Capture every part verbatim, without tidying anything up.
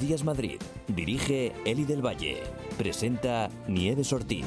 Días Madrid. Dirige Eli del Valle. Presenta Nieves Ortiz.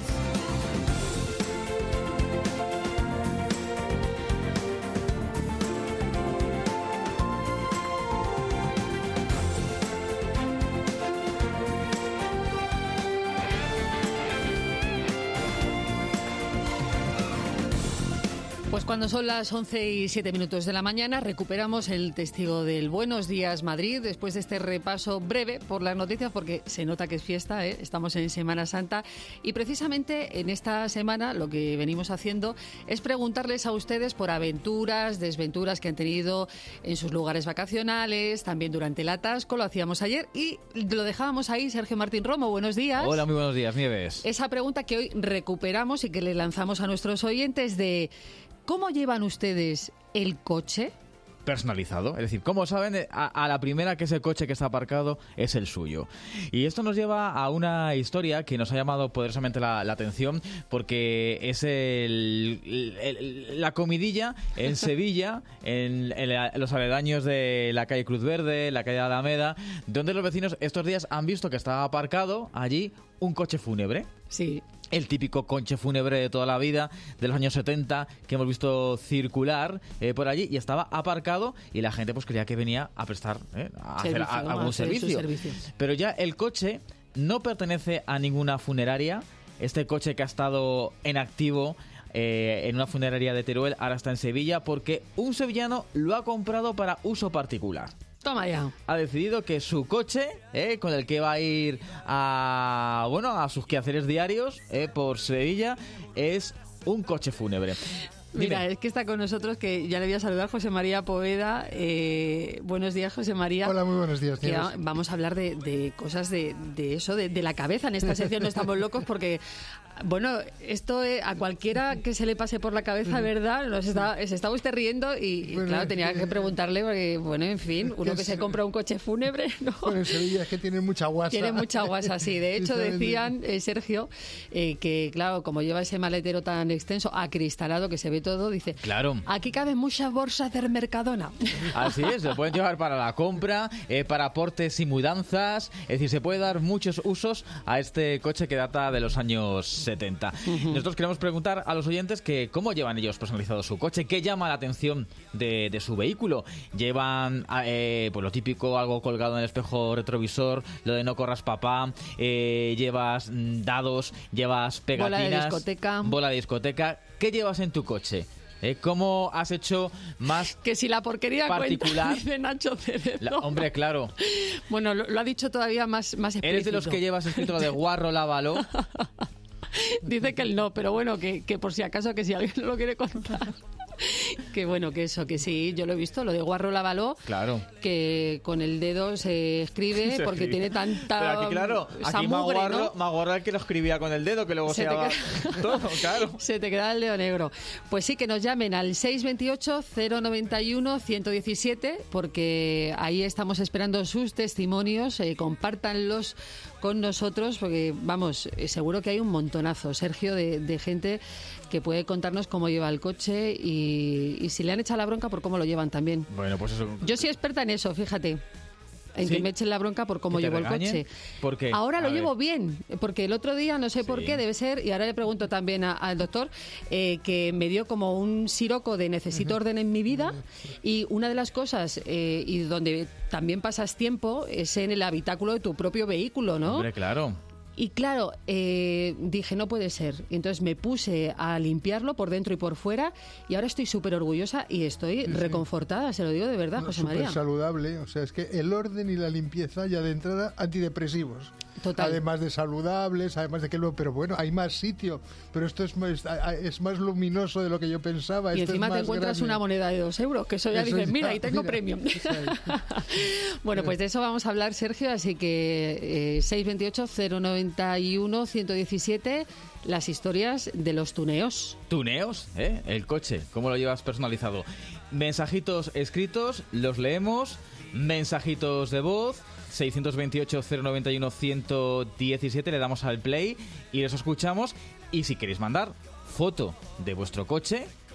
Pues cuando son las once y siete minutos de la mañana recuperamos el testigo del Buenos Días Madrid después de este repaso breve por las noticias, porque se nota que es fiesta, ¿eh? Estamos en Semana Santa y precisamente en esta semana lo que venimos haciendo es preguntarles a ustedes por aventuras, desventuras que han tenido en sus lugares vacacionales, también durante el atasco, lo hacíamos ayer y lo dejábamos ahí. Sergio Martín Romo, buenos días. Hola, muy buenos días, Nieves. Esa pregunta que hoy recuperamos y que le lanzamos a nuestros oyentes de ¿cómo llevan ustedes el coche? Personalizado, es decir, como saben, a, a la primera que ese coche que está aparcado es el suyo. Y esto nos lleva a una historia que nos ha llamado poderosamente la, la atención, porque es el, el, el, la comidilla en Sevilla, en, en los aledaños de la calle Cruz Verde, la calle Alameda, donde los vecinos estos días han visto que estaba aparcado allí un coche fúnebre. Sí. El típico coche fúnebre de toda la vida, de los años setenta, que hemos visto circular eh, por allí, y estaba aparcado y la gente pues creía que venía a prestar, eh, a servicio, hacer a, algún servicio. servicio. Pero ya el coche no pertenece a ninguna funeraria. Este coche que ha estado en activo eh, en una funeraria de Teruel ahora está en Sevilla porque un sevillano lo ha comprado para uso particular. Toma ya. Ha decidido que su coche, eh, con el que va a ir a bueno a sus quehaceres diarios eh, por Sevilla, es un coche fúnebre. Mira, Dime. es que está con nosotros, que ya le voy a saludar, José María Poveda. Eh, buenos días, José María. Hola, muy buenos días. Que vamos a hablar de, de cosas de, de eso, de, de la cabeza. En esta sección no estamos locos porque, bueno, esto eh, a cualquiera que se le pase por la cabeza, ¿verdad? Nos está, se estaba usted riendo y, y bueno, claro, tenía que preguntarle porque, bueno, en fin, uno que se compra un coche fúnebre, ¿no? Bueno, en Sevilla es que tiene mucha guasa. Tiene mucha guasa, sí. De hecho, decían, eh, Sergio, eh, que, claro, como lleva ese maletero tan extenso, acristalado, que se ve todo, dice, claro, aquí caben muchas bolsas del Mercadona. Así es, se pueden llevar para la compra, eh, para aportes y mudanzas, es decir, se puede dar muchos usos a este coche que data de los años setenta. Uh-huh. Nosotros queremos preguntar a los oyentes que cómo llevan ellos personalizado su coche, qué llama la atención de, de su vehículo. Llevan eh, pues lo típico, algo colgado en el espejo retrovisor, lo de no corras papá, eh, llevas dados, llevas pegatinas, bola de discoteca. Bola de discoteca. ¿Qué llevas en tu coche? ¿Eh? ¿Cómo has hecho más que si la porquería particular? Cuenta, dice Nacho Cerezo. La, hombre, claro. Bueno, lo, lo ha dicho todavía más, más explícito. ¿Eres de los que llevas escrito lo de guarro, lávalo? Dice que él no, pero bueno, que, que por si acaso, que si alguien no lo quiere contar. Que bueno, que eso, que sí, yo lo he visto, lo de guarro, lávalo. Claro. Que con el dedo se escribe se porque escribe. Tiene tanta. Pero aquí, claro, aquí más guarro, ¿no? más guarro el que lo escribía con el dedo, que luego se, se daba queda... todo, claro. Se te queda el dedo negro. Pues sí, que nos llamen al seis veintiocho, cero noventa y uno, ciento diecisiete, porque ahí estamos esperando sus testimonios, eh, compártanlos con nosotros, porque vamos, eh, seguro que hay un montonazo, Sergio, de, de gente que puede contarnos cómo lleva el coche y, y si le han echado la bronca por cómo lo llevan también. Bueno, pues eso. Yo soy experta en eso, fíjate. En ¿sí? Que me echen la bronca por cómo llevo regañen? el coche. ¿Por qué? Ahora a lo ver. llevo bien, porque el otro día, no sé sí. por qué, debe ser, y ahora le pregunto también a, al doctor, eh, que me dio como un siroco de necesito uh-huh. orden en mi vida, y una de las cosas, eh, y donde también pasas tiempo, es en el habitáculo de tu propio vehículo, ¿no? Hombre, claro. Y claro, eh, dije, no puede ser. Y entonces me puse a limpiarlo por dentro y por fuera y ahora estoy súper orgullosa y estoy sí, reconfortada, sí. Se lo digo de verdad, no, José María. Súper saludable, o sea, es que el orden y la limpieza ya de entrada antidepresivos. Total. Además de saludables, además de que luego, pero bueno, hay más sitio, pero esto es más, es más luminoso de lo que yo pensaba. Y esto encima es más te encuentras grande. una moneda de dos euros, que eso ya eso dices, mira, ahí tengo mira, premio. Bueno, pues de eso vamos a hablar, Sergio, así que eh, seis veintiocho, cero noventa y uno, ciento diecisiete, las historias de los tuneos. ¿Tuneos? ¿Eh? El coche, ¿cómo lo llevas personalizado? Mensajitos escritos, los leemos, mensajitos de voz, seiscientos veintiocho, cero noventa y uno, ciento diecisiete, le damos al play y los escuchamos. Y si queréis mandar foto de vuestro coche,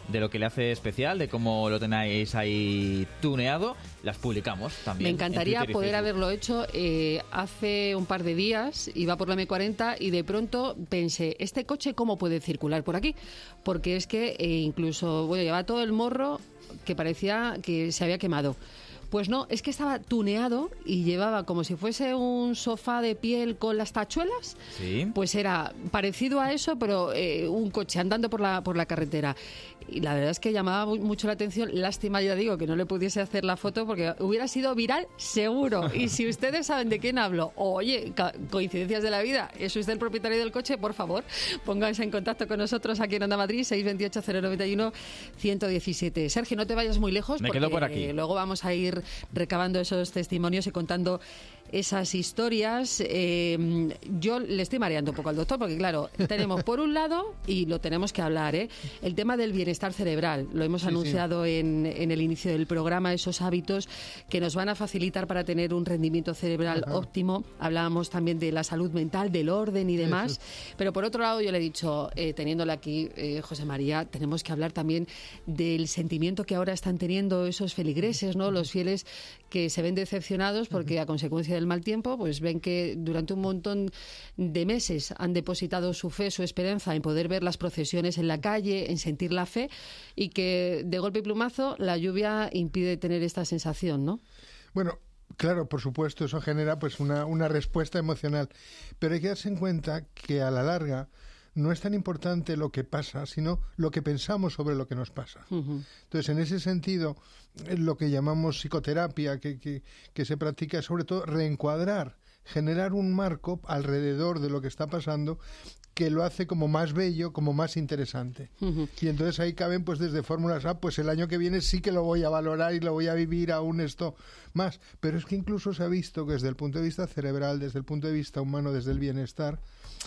de lo que le hace especial, de cómo lo tenéis ahí tuneado, las publicamos también. Me encantaría poder haberlo hecho eh, hace un par de días, iba por la eme cuarenta y de pronto pensé, ¿este coche cómo puede circular por aquí? Porque es que eh, incluso, bueno, llevaba todo el morro que parecía que se había quemado. Pues no, es que estaba tuneado y llevaba como si fuese un sofá de piel con las tachuelas. Sí. Pues era parecido a eso, pero eh, un coche andando por la por la carretera. Y la verdad es que llamaba mucho la atención. Lástima, ya digo, que no le pudiese hacer la foto porque hubiera sido viral seguro. Y si ustedes saben de quién hablo, o oye, coincidencias de la vida, ¿es usted el propietario del coche? Por favor, pónganse en contacto con nosotros aquí en Onda Madrid, seis dos ocho, cero nueve uno, uno uno siete. Sergio, no te vayas muy lejos. Me porque quedo por aquí. Luego vamos a ir recabando esos testimonios y contando esas historias. Eh, yo le estoy mareando un poco al doctor porque, claro, tenemos por un lado, y lo tenemos que hablar, ¿eh? el tema del bienestar cerebral. Lo hemos sí, anunciado sí. En, en el inicio del programa, esos hábitos que nos van a facilitar para tener un rendimiento cerebral Ajá. óptimo. Hablábamos también de la salud mental, del orden y demás. Eso. Pero por otro lado, yo le he dicho, eh, teniéndole aquí, eh, José María, tenemos que hablar también del sentimiento que ahora están teniendo esos feligreses, ¿no? Los fieles que se ven decepcionados porque a consecuencia del mal tiempo, pues ven que durante un montón de meses han depositado su fe, su esperanza en poder ver las procesiones en la calle, en sentir la fe, y que de golpe y plumazo la lluvia impide tener esta sensación, ¿no? Bueno, claro, por supuesto, eso genera pues una, una respuesta emocional, pero hay que darse en cuenta que a la larga no es tan importante lo que pasa, sino lo que pensamos sobre lo que nos pasa. Uh-huh. Entonces, en ese sentido, lo que llamamos psicoterapia, que, que, que se practica es sobre todo reencuadrar, generar un marco alrededor de lo que está pasando que lo hace como más bello, como más interesante. Uh-huh. Y entonces ahí caben pues desde fórmulas, ah, pues el año que viene sí que lo voy a valorar y lo voy a vivir aún esto más. Pero es que incluso se ha visto que desde el punto de vista cerebral, desde el punto de vista humano, desde el bienestar,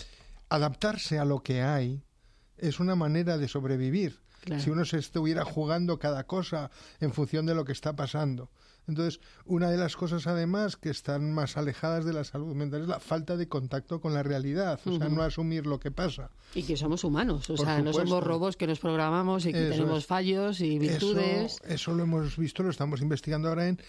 adaptarse a lo que hay es una manera de sobrevivir. Claro. Si uno se estuviera jugando cada cosa en función de lo que está pasando. Entonces, una de las cosas además que están más alejadas de la salud mental es la falta de contacto con la realidad, o uh-huh. sea, no asumir lo que pasa. Y que somos humanos, o Por sea, supuesto. No somos robots que nos programamos y que eso tenemos es. fallos y virtudes. Eso, eso lo hemos visto, lo estamos investigando ahora en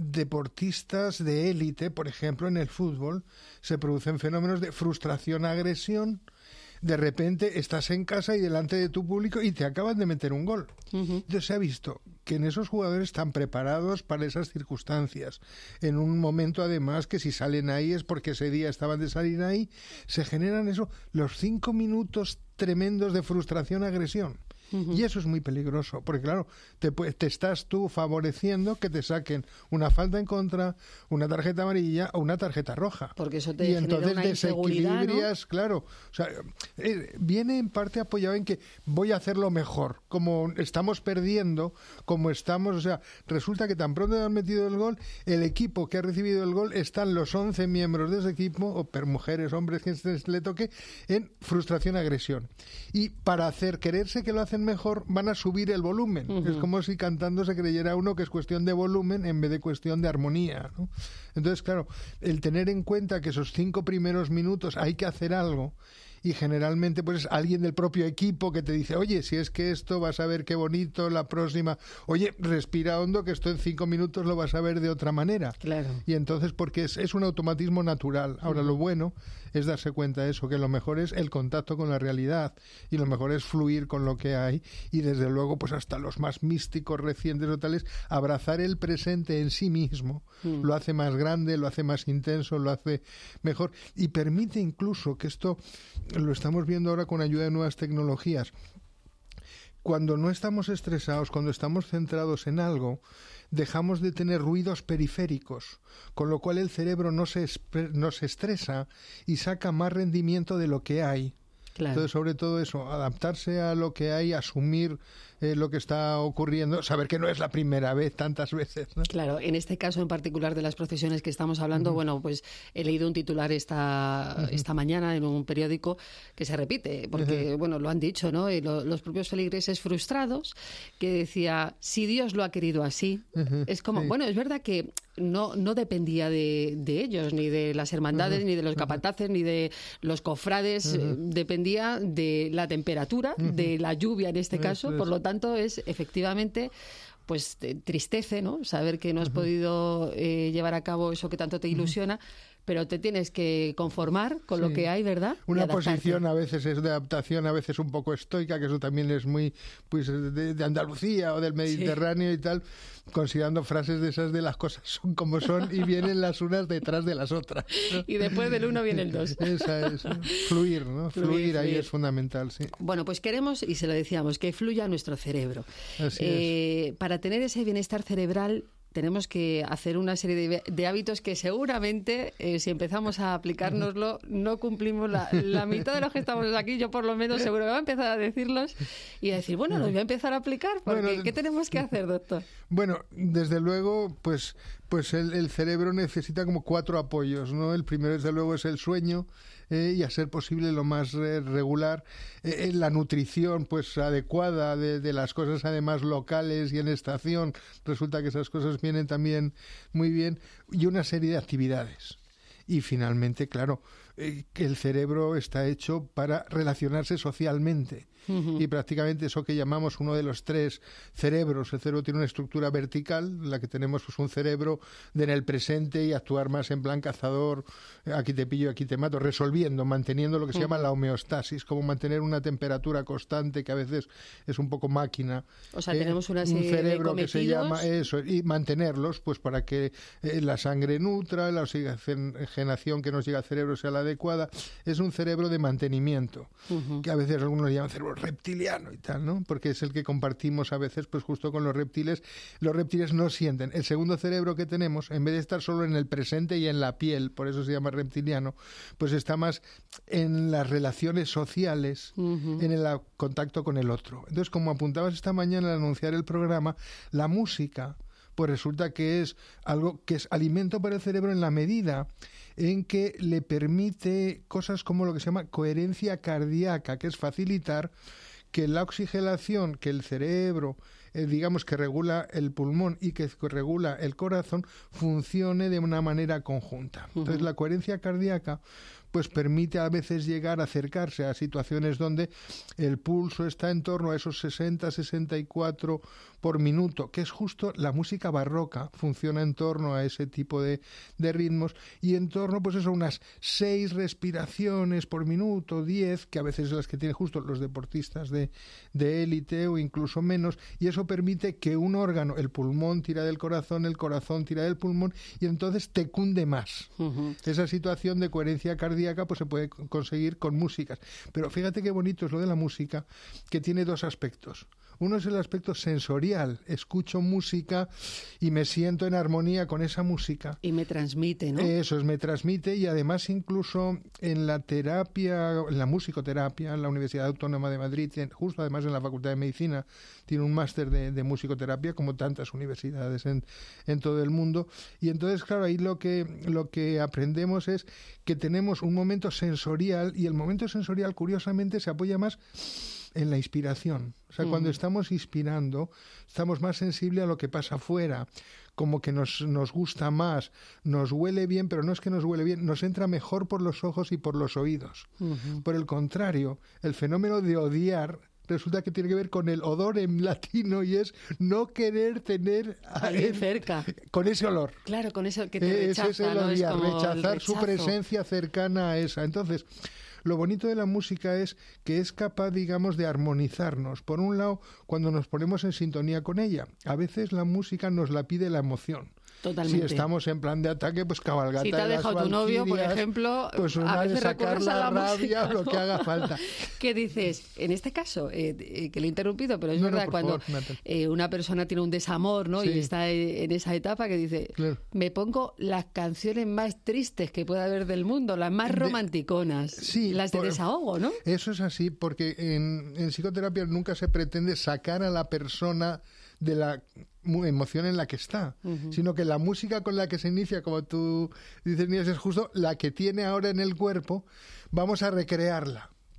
deportistas de élite, por ejemplo, en el fútbol, se producen fenómenos de frustración, agresión. De repente estás en casa y delante de tu público y te acaban de meter un gol. Uh-huh. Entonces se ha visto que en esos jugadores están preparados para esas circunstancias. En un momento además que si salen ahí es porque ese día estaban de salir ahí. Se generan eso, los cinco minutos tremendos de frustración, agresión. Uh-huh. Y eso es muy peligroso, porque claro, te, te estás tú favoreciendo que te saquen una falta en contra, una tarjeta amarilla o una tarjeta roja. Porque eso te y genera entonces una desequilibrias, ¿no? claro. O sea, eh, viene en parte apoyado en que voy a hacerlo mejor. Como estamos perdiendo, como estamos, o sea, resulta que tan pronto han metido el gol, el equipo que ha recibido el gol, están los once miembros de ese equipo, o per mujeres, hombres, que le toque, en frustración, agresión. Y para hacer quererse que lo hacen mejor, van a subir el volumen. Uh-huh. Es como si cantando se creyera uno que es cuestión de volumen en vez de cuestión de armonía, ¿no? Entonces, claro, el tener en cuenta que esos cinco primeros minutos hay que hacer algo, y generalmente pues es alguien del propio equipo que te dice, oye, si es que esto vas a ver qué bonito la próxima, oye, respira hondo que esto en cinco minutos lo vas a ver de otra manera. Claro. Y entonces porque es, es un automatismo natural. Ahora uh-huh. lo bueno es darse cuenta de eso, que lo mejor es el contacto con la realidad y lo mejor es fluir con lo que hay y desde luego pues hasta los más místicos recientes o tales, abrazar el presente en sí mismo uh-huh. lo hace más grande, lo hace más intenso, lo hace mejor y permite incluso que esto lo estamos viendo ahora con ayuda de nuevas tecnologías. Cuando no estamos estresados, cuando estamos centrados en algo, dejamos de tener ruidos periféricos, con lo cual el cerebro no se, no se estresa y saca más rendimiento de lo que hay. Claro. Entonces, sobre todo eso, adaptarse a lo que hay, asumir eh, lo que está ocurriendo, saber que no es la primera vez, tantas veces, ¿no? Claro, en este caso en particular de las procesiones que estamos hablando, uh-huh. bueno, pues he leído un titular esta, uh-huh. esta mañana en un periódico que se repite, porque, uh-huh. bueno, lo han dicho, ¿no? Y lo, los propios feligreses frustrados, que decía, si Dios lo ha querido así, uh-huh. es como, sí. bueno, es verdad que no, no dependía de, de ellos, ni de las hermandades, uh-huh. ni de los capataces, uh-huh. ni de los cofrades. Uh-huh. Dependía de la temperatura, uh-huh. de la lluvia en este caso. Eso es. Por lo tanto, es efectivamente... pues tristece, ¿no? Saber que no has uh-huh. podido eh, llevar a cabo eso que tanto te ilusiona, uh-huh. pero te tienes que conformar con sí. lo que hay, ¿verdad? Una posición a veces es de adaptación, a veces un poco estoica, que eso también es muy pues de, de Andalucía o del Mediterráneo sí. y tal, considerando frases de esas de las cosas son como son y vienen las unas detrás de las otras. Y después del uno viene el dos. Esa es, fluir, ¿no? Fluir, fluir ahí fluir. Es fundamental, sí. Bueno, pues queremos, y se lo decíamos, que fluya nuestro cerebro. Así eh, es. Para tener ese bienestar cerebral tenemos que hacer una serie de, de hábitos que seguramente, eh, si empezamos a aplicárnoslo, no cumplimos la, la mitad de los que estamos aquí. Yo, por lo menos, seguro que voy a empezar a decirlos y a decir, bueno, los voy a empezar a aplicar. Porque, bueno, ¿qué tenemos que hacer, doctor? Bueno, desde luego, pues, pues el, el cerebro necesita como cuatro apoyos, ¿no? El primero, desde luego, es el sueño. Eh, y a ser posible lo más eh, regular, eh, la nutrición pues adecuada de, de las cosas además locales y en estación, resulta que esas cosas vienen también muy bien, y una serie de actividades. Y finalmente, claro, eh, que el cerebro está hecho para relacionarse socialmente. Uh-huh. Y prácticamente eso que llamamos uno de los tres cerebros. El cerebro tiene una estructura vertical, la que tenemos pues un cerebro de en el presente y actuar más en plan cazador, aquí te pillo, aquí te mato, resolviendo, manteniendo lo que se uh-huh. llama la homeostasis, como mantener una temperatura constante que a veces es un poco máquina. O sea, eh, tenemos una serie un cerebro de cometidos. Que se llama eso, y mantenerlos pues para que eh, la sangre nutra, la oxigenación que nos llega al cerebro sea la adecuada. Es un cerebro de mantenimiento, uh-huh. que a veces algunos llaman cerebro reptiliano y tal, ¿no? Porque es el que compartimos a veces pues justo con los reptiles. Los reptiles no sienten. El segundo cerebro que tenemos, en vez de estar solo en el presente y en la piel, por eso se llama reptiliano, pues está más en las relaciones sociales, uh-huh. en el contacto con el otro. Entonces, como apuntabas esta mañana al anunciar el programa, la música pues resulta que es algo que es alimento para el cerebro en la medida en que le permite cosas como lo que se llama coherencia cardíaca, que es facilitar que la oxigenación que el cerebro, eh, digamos que regula el pulmón y que regula el corazón, funcione de una manera conjunta. Entonces, uh-huh. la coherencia cardíaca pues permite a veces llegar a acercarse a situaciones donde el pulso está en torno a esos sesenta, sesenta y cuatro por minuto, que es justo la música barroca, funciona en torno a ese tipo de, de ritmos, y en torno pues eso, unas seis respiraciones por minuto, diez, que a veces es las que tienen justo los deportistas de, de élite o incluso menos, y eso permite que un órgano, el pulmón tira del corazón, el corazón tira del pulmón, y entonces te cunde más. Uh-huh. Esa situación de coherencia cardíaca pues se puede conseguir con músicas. Pero fíjate qué bonito es lo de la música, que tiene dos aspectos. Uno es el aspecto sensorial. Escucho música y me siento en armonía con esa música. Y me transmite, ¿no? Eso es, me transmite, y además incluso en la terapia, en la musicoterapia, en la Universidad Autónoma de Madrid, justo además en la Facultad de Medicina, tiene un máster de, de musicoterapia, como tantas universidades en, en todo el mundo. Y entonces, claro, ahí lo que, lo que aprendemos es que tenemos un momento sensorial, y el momento sensorial, curiosamente, se apoya más en la inspiración. O sea, uh-huh. cuando estamos inspirando, estamos más sensibles a lo que pasa afuera, como que nos, nos gusta más, nos huele bien, pero no es que nos huele bien, nos entra mejor por los ojos y por los oídos. Uh-huh. Por el contrario, el fenómeno de odiar resulta que tiene que ver con el odor en latino, y es no querer tener a alguien cerca con ese olor. Claro, con eso que te rechaza, ese es el ¿no? odiar, Es como rechazar su presencia cercana a esa. Entonces, lo bonito de la música es que es capaz, digamos, de armonizarnos. Por un lado, cuando nos ponemos en sintonía con ella. A veces la música nos la pide la emoción. Totalmente. Si estamos en plan de ataque, pues cabalgata. Si te ha dejado tu novio, por ejemplo, pues una a veces de sacar la, la rabia música, ¿no? Lo que haga falta. ¿Qué dices? En este caso, eh, eh, que le he interrumpido, pero es no, verdad, no, cuando favor, eh, una persona tiene un desamor, ¿no? Sí. Y está en esa etapa que dice, claro, me pongo las canciones más tristes que pueda haber del mundo, las más de, romanticonas, sí, las de por, desahogo, ¿no? Eso es así, porque en, en psicoterapia nunca se pretende sacar a la persona de la emoción en la que está, uh-huh. sino que la música con la que se inicia, como tú dices, Nieves, es justo la que tiene ahora en el cuerpo. Vamos a recrearla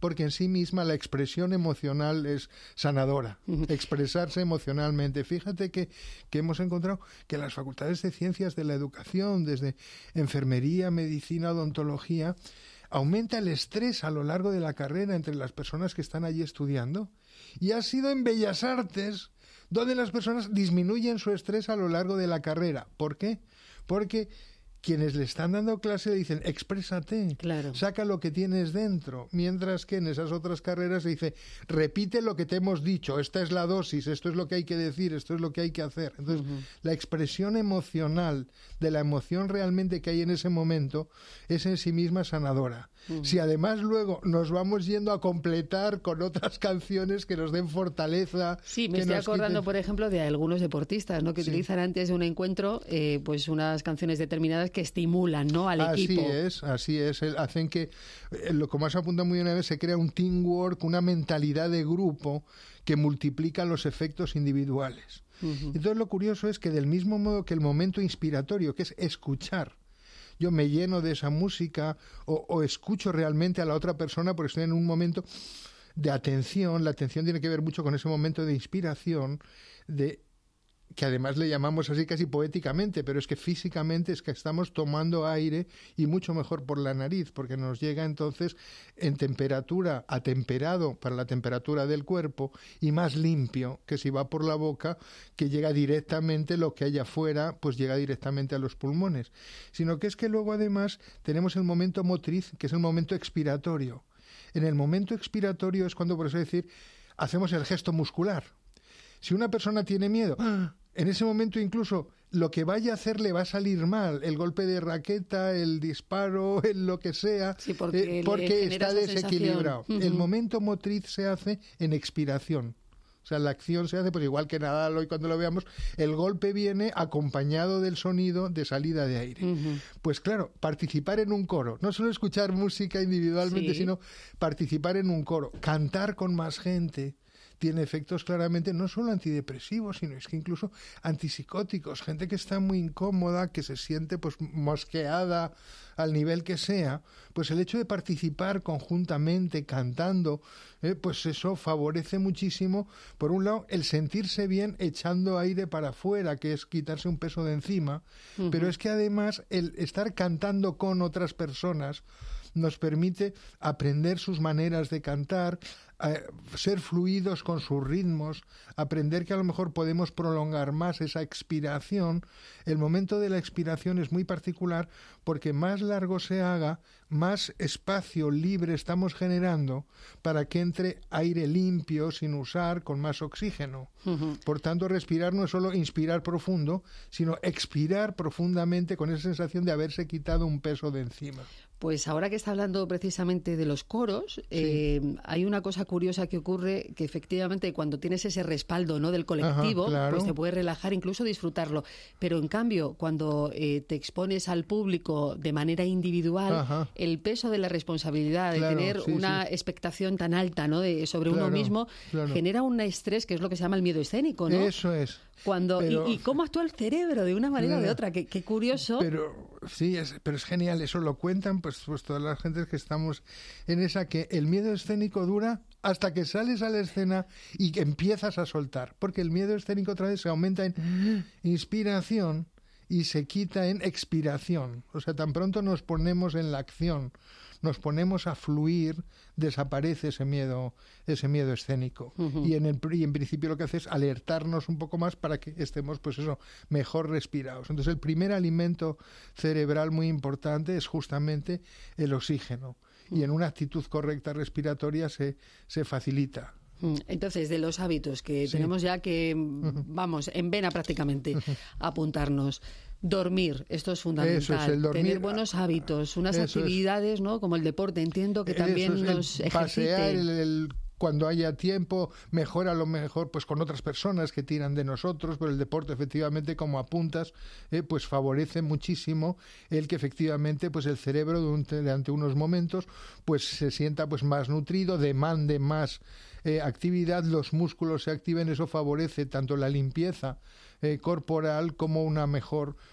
porque en sí misma la expresión emocional es sanadora, expresarse emocionalmente. Fíjate que, que hemos encontrado que las facultades de ciencias de la educación, desde enfermería, medicina, odontología, aumenta el estrés a lo largo de la carrera entre las personas que están allí estudiando. Y ha sido en Bellas Artes donde las personas disminuyen su estrés a lo largo de la carrera. ¿Por qué? Porque quienes le están dando clase le dicen, exprésate, claro, saca lo que tienes dentro, mientras que en esas otras carreras se dice, repite lo que te hemos dicho, esta es la dosis, esto es lo que hay que decir, esto es lo que hay que hacer. Entonces, uh-huh. la expresión emocional de la emoción realmente que hay en ese momento es en sí misma sanadora. Uh-huh. Si además luego nos vamos yendo a completar con otras canciones que nos den fortaleza. Sí, me estoy acordando, quiten... por ejemplo, de algunos deportistas, ¿no? que sí. utilizan antes de un encuentro eh, pues unas canciones determinadas que estimulan, ¿no? al así equipo. Así es, así es. Hacen que, como has apuntado muy bien una vez, se crea un teamwork, una mentalidad de grupo que multiplica los efectos individuales. Uh-huh. Entonces lo curioso es que del mismo modo que el momento inspiratorio, que es escuchar, yo me lleno de esa música o, o escucho realmente a la otra persona porque estoy en un momento de atención. La atención tiene que ver mucho con ese momento de inspiración, de que además le llamamos así casi poéticamente, pero es que físicamente es que estamos tomando aire y mucho mejor por la nariz, porque nos llega entonces en temperatura, atemperado para la temperatura del cuerpo y más limpio que si va por la boca, que llega directamente, lo que hay afuera, pues llega directamente a los pulmones. Sino que es que luego además tenemos el momento motriz, que es el momento expiratorio. En el momento expiratorio es cuando, por eso decir, hacemos el gesto muscular. Si una persona tiene miedo, en ese momento incluso lo que vaya a hacer le va a salir mal, el golpe de raqueta, el disparo, el lo que sea, sí, porque, eh, porque está desequilibrado. Uh-huh. El momento motriz se hace en expiración. O sea, la acción se hace, pues igual que Nadal hoy cuando lo veamos, el golpe viene acompañado del sonido de salida de aire. Uh-huh. Pues claro, participar en un coro, no solo escuchar música individualmente, sí. sino participar en un coro, cantar con más gente, tiene efectos claramente no solo antidepresivos, sino es que incluso antipsicóticos. Gente que está muy incómoda, que se siente pues mosqueada al nivel que sea, pues el hecho de participar conjuntamente, cantando, eh, pues eso favorece muchísimo, por un lado, el sentirse bien echando aire para afuera, que es quitarse un peso de encima, uh-huh. pero es que además el estar cantando con otras personas nos permite aprender sus maneras de cantar, eh, ser fluidos con sus ritmos, aprender que a lo mejor podemos prolongar más esa expiración. El momento de la expiración es muy particular porque más largo se haga, más espacio libre estamos generando para que entre aire limpio, sin usar, con más oxígeno. Uh-huh. Por tanto, respirar no es solo inspirar profundo, sino expirar profundamente con esa sensación de haberse quitado un peso de encima. Pues ahora que está hablando precisamente de los coros, sí. eh, hay una cosa curiosa que ocurre, que efectivamente cuando tienes ese respaldo, ¿no?, del colectivo, Ajá, claro. pues te puedes relajar, incluso disfrutarlo. Pero en cambio, cuando eh, te expones al público de manera individual, Ajá. el peso de la responsabilidad, claro, de tener sí, una sí. expectación tan alta, ¿no?, de, sobre claro, uno mismo, claro. genera un estrés que es lo que se llama el miedo escénico, ¿no? Eso es. Cuando, pero, y, y cómo actúa el cerebro de una manera o de otra, qué, qué curioso. Pero sí, es, pero es genial, eso lo cuentan pues, pues todas las gentes que estamos en esa, que el miedo escénico dura hasta que sales a la escena y que empiezas a soltar, porque el miedo escénico otra vez se aumenta en inspiración y se quita en expiración. O sea, tan pronto nos ponemos en la acción, nos ponemos a fluir, desaparece ese miedo, ese miedo escénico. Uh-huh. Y en el y en principio lo que hace es alertarnos un poco más para que estemos, pues eso, mejor respirados. Entonces el primer alimento cerebral muy importante es justamente el oxígeno. Uh-huh. Y en una actitud correcta respiratoria se, se facilita. Entonces, de los hábitos que sí. tenemos ya que, uh-huh. vamos, en vena prácticamente, uh-huh. apuntarnos. Dormir, esto es fundamental. Eso es, el dormir. Tener buenos hábitos, unas Eso actividades, es. ¿no?, como el deporte, entiendo que también Eso es, nos el ejercite. Pasear, el, el, cuando haya tiempo, mejor a lo mejor pues con otras personas que tiran de nosotros, pero el deporte efectivamente, como apuntas, eh, pues favorece muchísimo el que efectivamente pues el cerebro durante unos momentos pues se sienta pues más nutrido, demande más eh, actividad, los músculos se activen, eso favorece tanto la limpieza eh, corporal como una mejor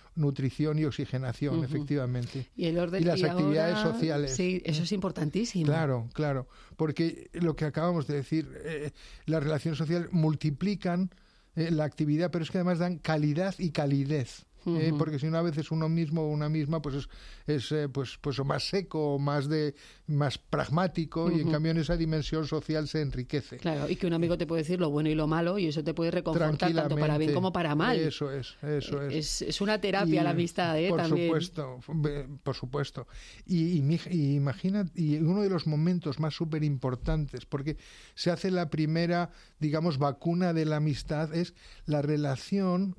nutrición y oxigenación, uh-huh. efectivamente. Y el orden y las y actividades ahora, sociales. Sí, eso es importantísimo. Claro, claro, porque lo que acabamos de decir, eh, las relaciones sociales multiplican eh, la actividad, pero es que además dan calidad y calidez. Eh, uh-huh. Porque si no, a veces uno mismo o una misma pues es, es eh, pues pues o más seco, o más de más pragmático, uh-huh. y en cambio en esa dimensión social se enriquece. Claro, y que un amigo te puede decir lo bueno y lo malo y eso te puede reconfortar tanto para bien como para mal. Eso es, eso es. Es, es una terapia y, la amistad, ¿eh? Por También. supuesto, por supuesto. Y, y, y imagina, y uno de los momentos más súper importantes, porque se hace la primera, digamos, vacuna de la amistad, es la relación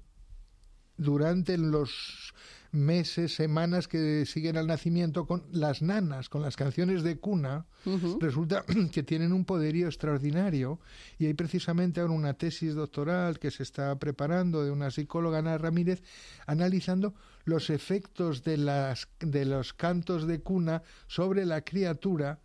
durante los meses, semanas que siguen al nacimiento con las nanas, con las canciones de cuna. Uh-huh. Resulta que tienen un poderío extraordinario y hay precisamente ahora una tesis doctoral que se está preparando de una psicóloga, Ana Ramírez, analizando los efectos de, las, de los cantos de cuna sobre la criatura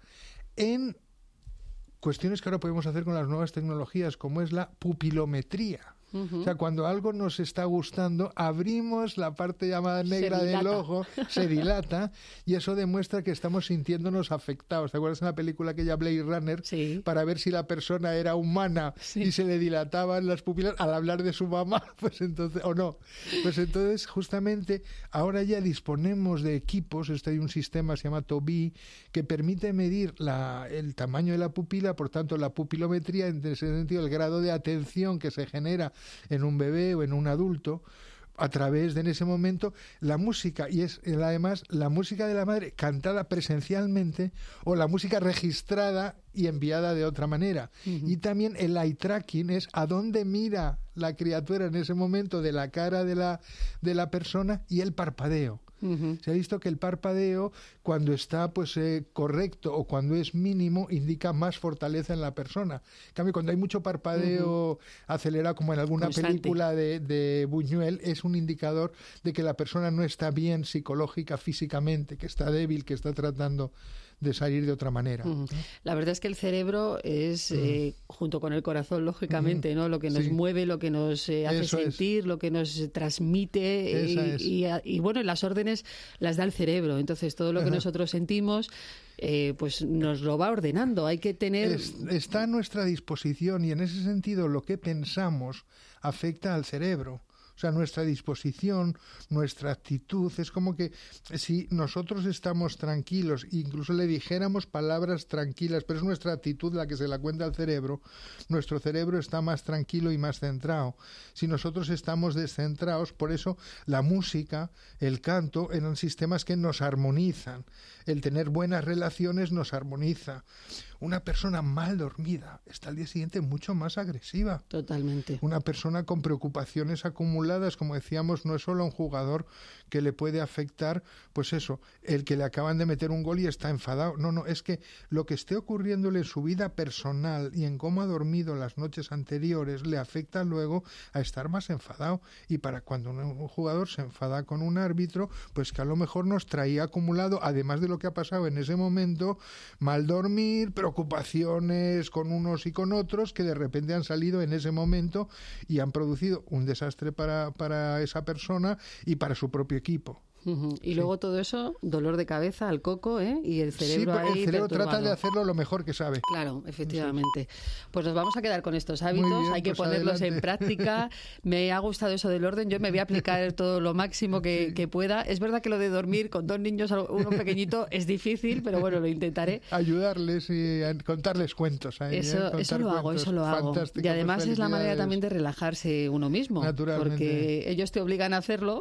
en cuestiones que ahora podemos hacer con las nuevas tecnologías, como es la pupilometría. Uh-huh. O sea, cuando algo nos está gustando, abrimos la parte llamada negra del ojo, se dilata, y eso demuestra que estamos sintiéndonos afectados. ¿Te acuerdas en la película aquella Blade Runner? Sí. Para ver si la persona era humana, sí. y se le dilataban las pupilas al hablar de su mamá, pues entonces, o no. Pues entonces, justamente, ahora ya disponemos de equipos, este hay un sistema, se llama Tobii, que permite medir la, el tamaño de la pupila, por tanto, la pupilometría, en ese sentido, el grado de atención que se genera en un bebé o en un adulto, a través de en ese momento la música, y es además la música de la madre cantada presencialmente o la música registrada y enviada de otra manera. Uh-huh. Y también el eye tracking es a dónde mira la criatura en ese momento de la cara de la, de la persona, y el parpadeo. Uh-huh. Se ha visto que el parpadeo, cuando está pues eh, correcto o cuando es mínimo, indica más fortaleza en la persona. En cambio, cuando hay mucho parpadeo uh-huh. acelerado, como en alguna Constante. película de, de Buñuel, es un indicador de que la persona no está bien psicológica, físicamente, que está débil, que está tratando de salir de otra manera. Uh-huh. La verdad es que el cerebro es, uh-huh. eh, junto con el corazón, lógicamente, uh-huh. ¿no? Lo que nos sí. mueve, lo que nos eh, hace Eso sentir, es. Lo que nos transmite, eh, y, y, y bueno, las órdenes las da el cerebro. Entonces, todo lo que uh-huh. nosotros sentimos, eh, pues nos lo va ordenando. Hay que tener... Es, está a nuestra disposición, y en ese sentido lo que pensamos afecta al cerebro. O sea, nuestra disposición, nuestra actitud, es como que si nosotros estamos tranquilos, incluso le dijéramos palabras tranquilas, pero es nuestra actitud la que se la cuenta al cerebro, nuestro cerebro está más tranquilo y más centrado. Si nosotros estamos descentrados, por eso la música, el canto, eran sistemas que nos armonizan. El tener buenas relaciones nos armoniza. Una persona mal dormida está al día siguiente mucho más agresiva. Totalmente. Una persona con preocupaciones acumuladas, como decíamos, no es solo un jugador que le puede afectar, pues eso, el que le acaban de meter un gol y está enfadado. No, no, es que lo que esté ocurriéndole en su vida personal y en cómo ha dormido las noches anteriores le afecta luego a estar más enfadado. Y para cuando un jugador se enfada con un árbitro, pues que a lo mejor nos traía acumulado, además de lo que ha pasado en ese momento, mal dormir, preocupaciones con unos y con otros, que de repente han salido en ese momento y han producido un desastre para, para esa persona y para su propio equipo. Uh-huh. Y sí. luego todo eso, dolor de cabeza al coco, ¿eh? Y el cerebro sí, ahí el cerebro perturbado. Trata de hacerlo lo mejor que sabe. Claro, efectivamente. Pues nos vamos a quedar con estos hábitos, bien, hay que pues ponerlos adelante. en práctica. Me ha gustado eso del orden, yo me voy a aplicar todo lo máximo que, sí. que pueda. Es verdad que lo de dormir con dos niños, uno pequeñito, es difícil, pero bueno, lo intentaré. Ayudarles y contarles cuentos. Ahí, eso, ¿eh? eso lo hago, eso lo hago. Y además pues, es la manera también de relajarse uno mismo. Porque ellos te obligan a hacerlo.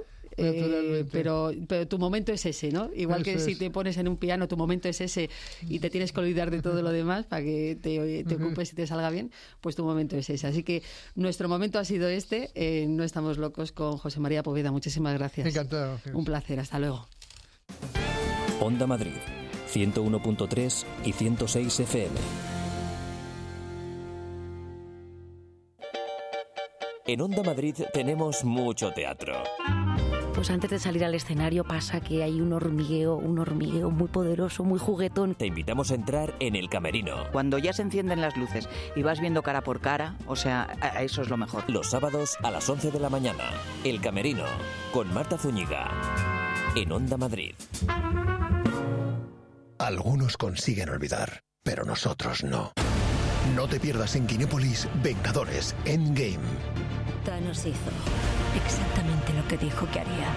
Eh, pero, pero tu momento es ese, ¿no? Igual Eso que si es. te pones en un piano, tu momento es ese y te tienes que olvidar de todo lo demás para que te, te ocupes y te salga bien, pues tu momento es ese. Así que nuestro momento ha sido este. Eh, no estamos locos con José María Poveda. Muchísimas gracias. Encantado. Un placer. Hasta luego. Onda Madrid, ciento uno punto tres y ciento seis F M. En Onda Madrid tenemos mucho teatro. pues antes de salir al escenario pasa que hay un hormigueo, un hormigueo muy poderoso, muy juguetón. Te invitamos a entrar en El Camerino. Cuando ya se encienden las luces y vas viendo cara por cara, o sea, a- a eso es lo mejor. Los sábados a las once de la mañana. El Camerino, con Marta Zúñiga, en Onda Madrid. Algunos consiguen olvidar, pero nosotros no. No te pierdas en Kinépolis Vengadores Endgame. Thanos hizo exactamente lo que dijo que haría.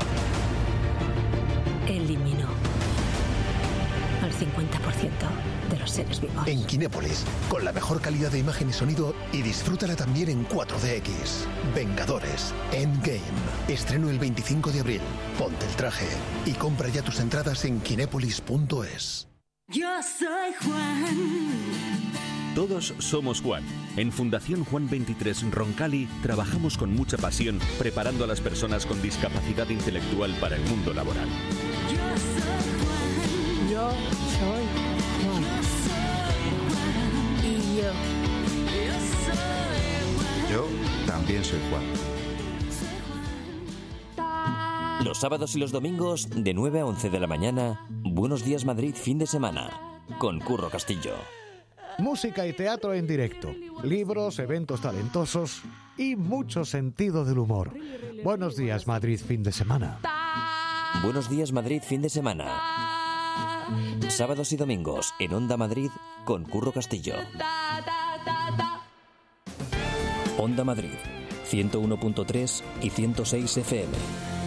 Eliminó al cincuenta por ciento de los seres vivos. En Kinépolis, con la mejor calidad de imagen y sonido, y disfrútala también en cuatro D X. Vengadores Endgame. Estreno el veinticinco de abril. Ponte el traje y compra ya tus entradas en kinépolis punto es. Yo soy Juan. Todos somos Juan. En Fundación Juan veintitrés Roncali trabajamos con mucha pasión preparando a las personas con discapacidad intelectual para el mundo laboral. Yo soy Juan. Yo soy Juan. Y yo. Yo soy Juan. Yo también soy Juan. Los sábados y los domingos, de nueve a once de la mañana, Buenos Días Madrid fin de semana, con Curro Castillo. Música y teatro en directo, libros, eventos talentosos y mucho sentido del humor. Buenos Días Madrid fin de semana. Buenos Días Madrid fin de semana. Sábados y domingos en Onda Madrid con Curro Castillo. Onda Madrid, ciento uno punto tres y ciento seis F M.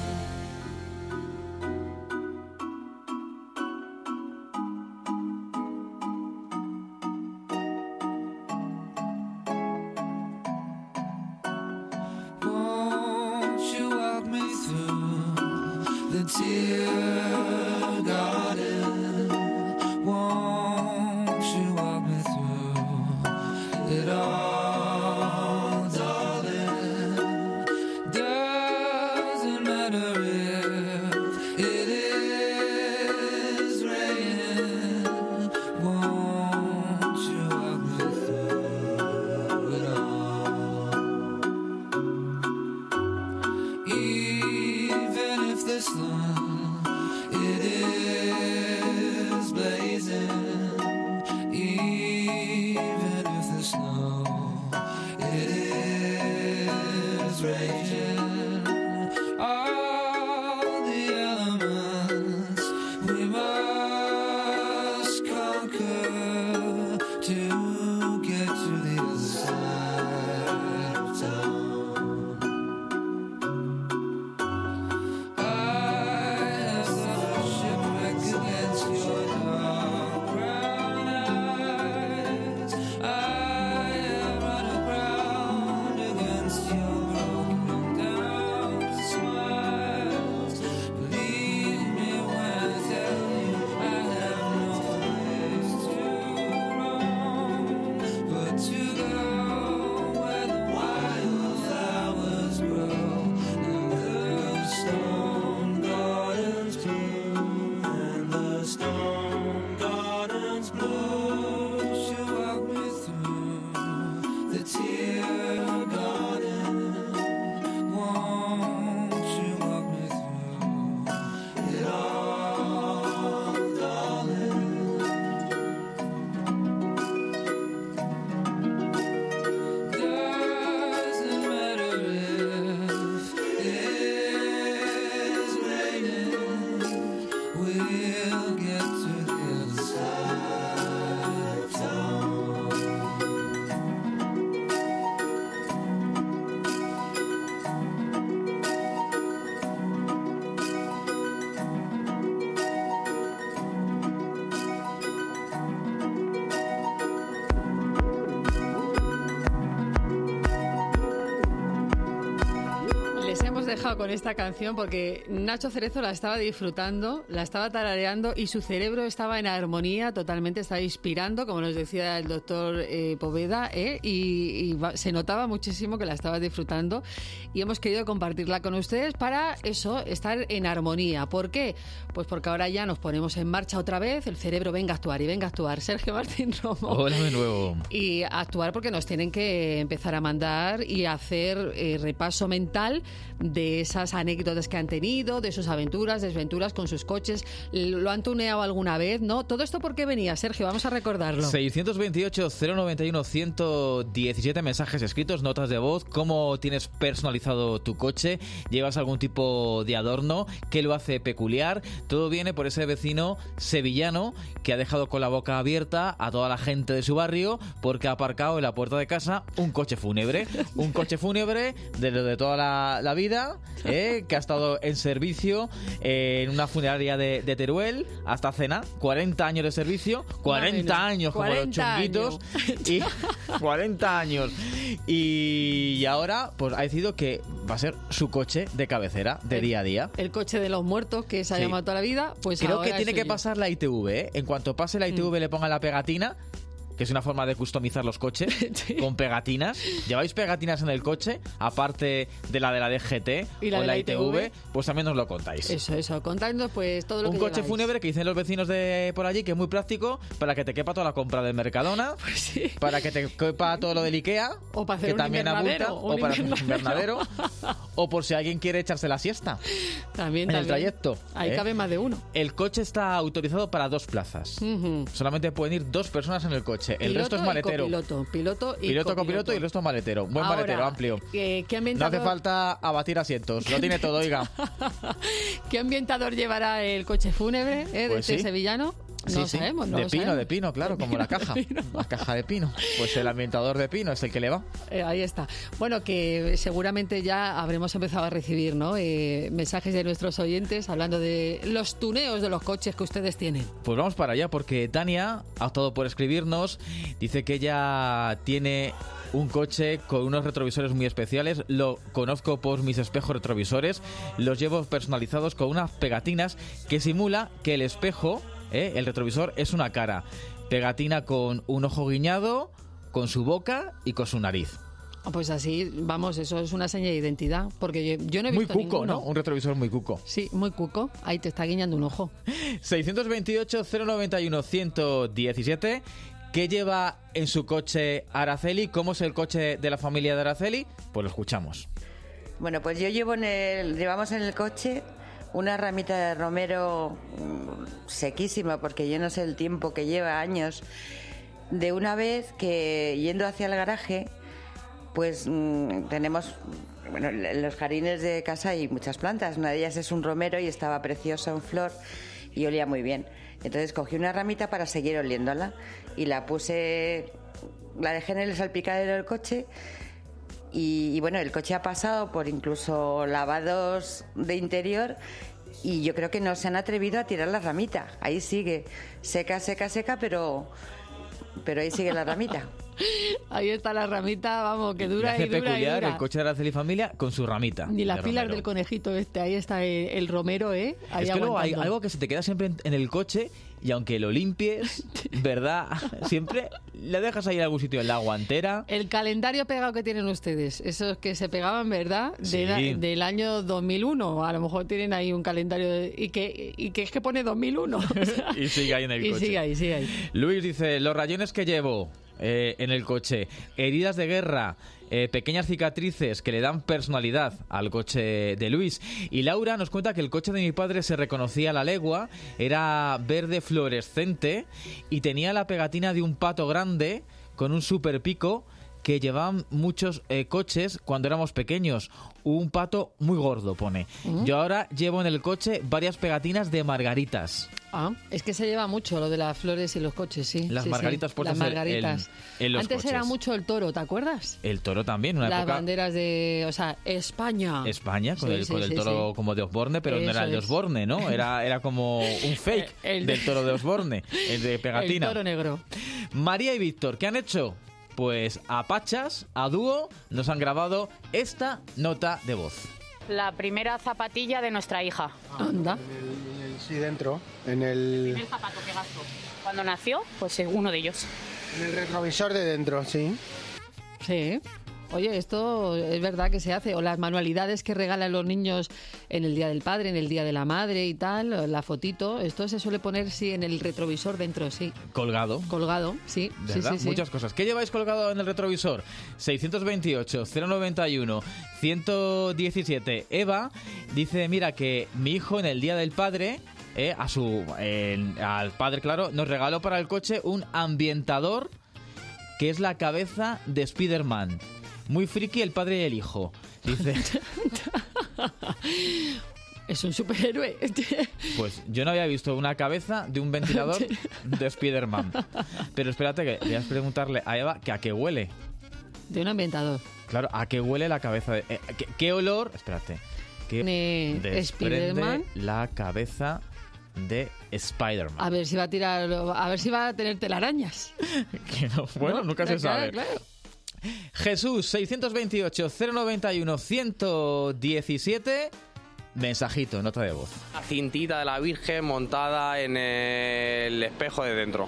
Dejado con esta canción porque Nacho Cerezo la estaba disfrutando, la estaba tarareando y su cerebro estaba en armonía totalmente, estaba inspirando, como nos decía el doctor eh, Poveda, ¿eh? y, y va, se notaba muchísimo que la estaba disfrutando y hemos querido compartirla con ustedes para eso, estar en armonía. ¿Por qué? Pues porque ahora ya nos ponemos en marcha otra vez, el cerebro venga a actuar y venga a actuar. Sergio Martín Romo. Hola de nuevo. Y a actuar porque nos tienen que empezar a mandar y a hacer eh, repaso mental de de esas anécdotas que han tenido, de sus aventuras, desventuras con sus coches. ¿Lo han tuneado alguna vez? ¿No? ¿Todo esto por qué venía, Sergio? Vamos a recordarlo. seiscientos veintiocho, cero noventa y uno, ciento diecisiete mensajes escritos, notas de voz. ¿Cómo tienes personalizado tu coche? ¿Llevas algún tipo de adorno? ¿Qué lo hace peculiar? Todo viene por ese vecino sevillano que ha dejado con la boca abierta a toda la gente de su barrio porque ha aparcado en la puerta de casa un coche fúnebre. Un coche fúnebre de lo de toda la, la vida, ¿eh? Que ha estado en servicio eh, en una funeraria de, de Teruel hasta cena. cuarenta años de servicio, cuarenta años como los chunguitos. Y cuarenta años. Y, y ahora pues ha decidido que va a ser su coche de cabecera de el, día a día. El coche de los muertos que se ha sí. llamado toda la vida. Pues creo ahora que tiene que pasar la I T V, ¿eh? En cuanto pase la I T V mm. le pongan la pegatina, que es una forma de customizar los coches sí. con pegatinas. ¿Lleváis pegatinas en el coche? Aparte de la de la D G T ¿Y la o de la la I T V, pues también nos lo contáis. Eso, eso. Contadnos pues todo lo Un que Un coche lleváis. fúnebre que dicen los vecinos de por allí que es muy práctico para que te quepa toda la compra del Mercadona, pues sí. para que te quepa todo lo del Ikea, o para hacer que un también abulta, o para invernadero. un invernadero, o por si alguien quiere echarse la siesta también, en también. el trayecto. Ahí ¿eh? cabe más de uno. El coche está autorizado para dos plazas. Uh-huh. Solamente pueden ir dos personas en el coche. El piloto resto es maletero. Piloto, piloto y piloto, copiloto. copiloto y el resto es maletero. Buen Ahora, maletero, amplio. ¿qué, qué ambientador... No hace falta abatir asientos. Lo tiene todo, oiga. ¿Qué ambientador llevará el coche fúnebre eh, de pues este sí. sevillano? No sí, lo sí. sabemos, no de lo pino, sabemos. de pino, claro, de como pino, la caja. La caja de pino. Pues el ambientador de pino es el que le va. Eh, ahí está. Bueno, que seguramente ya habremos empezado a recibir, ¿no? Eh, mensajes de nuestros oyentes hablando de los tuneos de los coches que ustedes tienen. Pues vamos para allá, porque Tania ha optado por escribirnos. Dice que ella tiene un coche con unos retrovisores muy especiales. Lo conozco por mis espejos retrovisores. Los llevo personalizados con unas pegatinas que simula que el espejo, ¿eh? el retrovisor, es una cara. Pegatina con un ojo guiñado, con su boca y con su nariz. Pues así, vamos, eso es una seña de identidad, porque yo, yo no he muy visto cuco, ninguno. ¿no? Un retrovisor muy cuco. Sí, muy cuco. Ahí te está guiñando un ojo. seiscientos veintiocho, cero noventa y uno, ciento diecisiete. ¿Qué lleva en su coche Araceli? ¿Cómo es el coche de la familia de Araceli? Pues lo escuchamos. Bueno, pues yo llevo en el, llevamos en el coche una ramita de romero sequísima, porque yo no sé el tiempo que lleva, años, de una vez que yendo hacia el garaje, pues mmm, tenemos, bueno, en los jardines de casa hay muchas plantas, una de ellas es un romero y estaba preciosa en flor y olía muy bien. Entonces cogí una ramita para seguir oliéndola y la puse, la dejé en el salpicadero del coche y, y bueno, el coche ha pasado por incluso lavados de interior y yo creo que no se han atrevido a tirar la ramita. Ahí sigue, seca, seca, seca, pero, pero ahí sigue la ramita. Ahí está la ramita, vamos, que dura hace y dura peculiar y dura. El coche de Araceli Familia con su ramita. Ni las de pilas romero. del conejito este, ahí está el, el romero, ¿eh? Ahí es que luego hay aguantando. algo que se te queda siempre en, en el coche y aunque lo limpies, ¿verdad? Siempre le dejas ahí en algún sitio en la guantera. El calendario pegado que tienen ustedes, esos que se pegaban, ¿verdad? De Sí. la- del año dos mil uno. A lo mejor tienen ahí un calendario de- y, que, y que es que pone dos mil uno. O sea, Y sigue ahí en el y coche. sigue ahí, sigue ahí. Luis dice, los rayones que llevo eh, en el coche, heridas de guerra, eh, pequeñas cicatrices que le dan personalidad al coche de Luis. Y Laura nos cuenta que el coche de mi padre se reconocía a la legua, era verde fluorescente y tenía la pegatina de un pato grande con un super pico que llevaban muchos eh, coches cuando éramos pequeños. Un pato muy gordo, pone. ¿Mm? Yo ahora llevo en el coche varias pegatinas de margaritas. Ah, es que se lleva mucho lo de las flores y los coches, sí. Las sí, margaritas sí. puestas Las en- margaritas. en- en los Antes coches. era mucho el toro, ¿te acuerdas? El toro también, una Las época... banderas de, o sea, España. España, con Sí, el, sí, con el sí, toro sí. como de Osborne, pero no Eso era el de es. Osborne, ¿no? Era, era como un fake El- del toro de Osborne, el de pegatina. El toro negro. María y Víctor, ¿qué han hecho? Pues a Pachas, a dúo, nos han grabado esta nota de voz. La primera zapatilla de nuestra hija. Anda. Sí, dentro, en el, El zapato que gastó. Cuando nació, pues eh, uno de ellos. en el retrovisor de dentro, sí. Sí. Oye, esto es verdad que se hace. O las manualidades que regalan los niños en el Día del Padre, en el Día de la Madre y tal, la fotito. Esto se suele poner, sí, en el retrovisor dentro, sí. Colgado. Colgado, sí. ¿Verdad? Sí, sí, Muchas sí. cosas. ¿Qué lleváis colgado en el retrovisor? seiscientos veintiocho, cero noventa y uno, ciento diecisiete. Eva dice, mira, que mi hijo en el Día del Padre... Eh, a su eh, al padre, claro, nos regaló para el coche un ambientador que es la cabeza de Spider-Man. Muy friki el padre y el hijo. Dice... Es un superhéroe. Pues yo no había visto una cabeza de un ventilador de Spider-Man. Pero espérate, que voy a preguntarle a Eva que a qué huele. De un ambientador. Claro, a qué huele la cabeza de... Eh, ¿qué, qué olor? Espérate. ¿Qué Ne- desprende Spider-Man. la cabeza de Spider-Man? A ver si va a tirar, a ver si va a tener telarañas. Que no, bueno, ¿No? nunca se Claro, sabe. claro. Jesús, seiscientos veintiocho, cero noventa y uno, ciento diecisiete. Mensajito, nota de voz. La cintita de la Virgen montada en el espejo de dentro.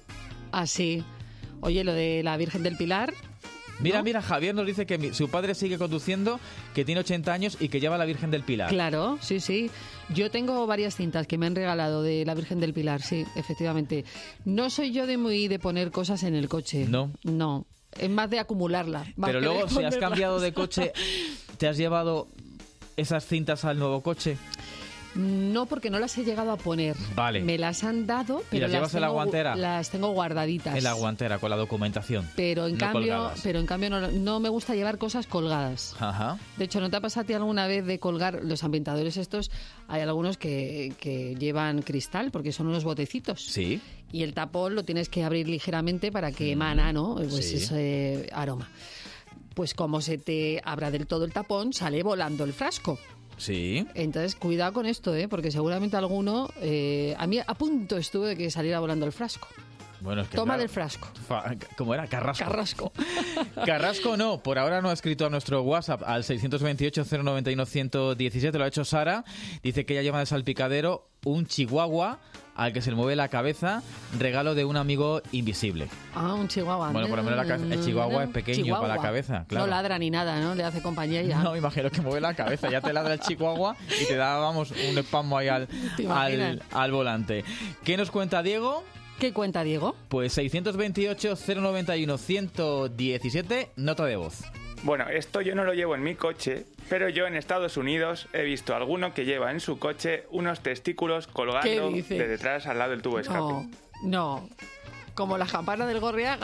Así. Oye, lo de la Virgen del Pilar. Mira, mira, Javier nos dice que mi- su padre sigue conduciendo, que tiene ochenta años y que lleva a la Virgen del Pilar. Claro, sí, sí. Yo tengo varias cintas que me han regalado de la Virgen del Pilar, sí, efectivamente. No soy yo de muy de poner cosas en el coche. No. No. Es más de acumularla. más Pero que luego, de si has ponerlas. cambiado de coche, ¿te has llevado esas cintas al nuevo coche? No, porque no las he llegado a poner. Vale. Me las han dado, pero las llevas en la tengo- guantera? las tengo guardaditas. En la guantera, con la documentación. Pero en no cambio, colgadas. pero en cambio no, no me gusta llevar cosas colgadas. Ajá. De hecho, ¿no te ha pasado a ti alguna vez de colgar los ambientadores estos? Hay algunos que, que llevan cristal porque son unos botecitos. Sí. Y el tapón lo tienes que abrir ligeramente para que emana, ¿no? Pues Sí. ese aroma. Pues como se te abra del todo el tapón, sale volando el frasco. Sí. Entonces, cuidado con esto, ¿eh? Porque seguramente alguno... eh, a mí a punto estuve de que saliera volando el frasco. Bueno, es que Toma claro, del frasco. fa- ¿Cómo era? Carrasco. Carrasco. Carrasco no, por ahora no ha escrito a nuestro WhatsApp al seiscientos veintiocho, cero noventa y uno, ciento diecisiete, lo ha hecho Sara. Dice que ella lleva de salpicadero un chihuahua al que se le mueve la cabeza, regalo de un amigo invisible. Ah, un chihuahua. Bueno, por lo menos la cabeza- el chihuahua es pequeño Chihuahua. para la cabeza, claro. No ladra ni nada, ¿no? Le hace compañía y ya. No, imagino que mueve la cabeza, ya te ladra el chihuahua y te da, vamos, un espasmo ahí al, ¿Te imaginas? al, al volante. ¿Qué nos cuenta Diego? ¿Qué cuenta Diego? Pues seiscientos veintiocho, cero noventa y uno, ciento diecisiete, nota de voz. Bueno, esto yo no lo llevo en mi coche, pero yo en Estados Unidos he visto a alguno que lleva en su coche unos testículos colgando ¿Qué dices? de detrás al lado del tubo de escape. No, no. Como la campana del Gorriaga.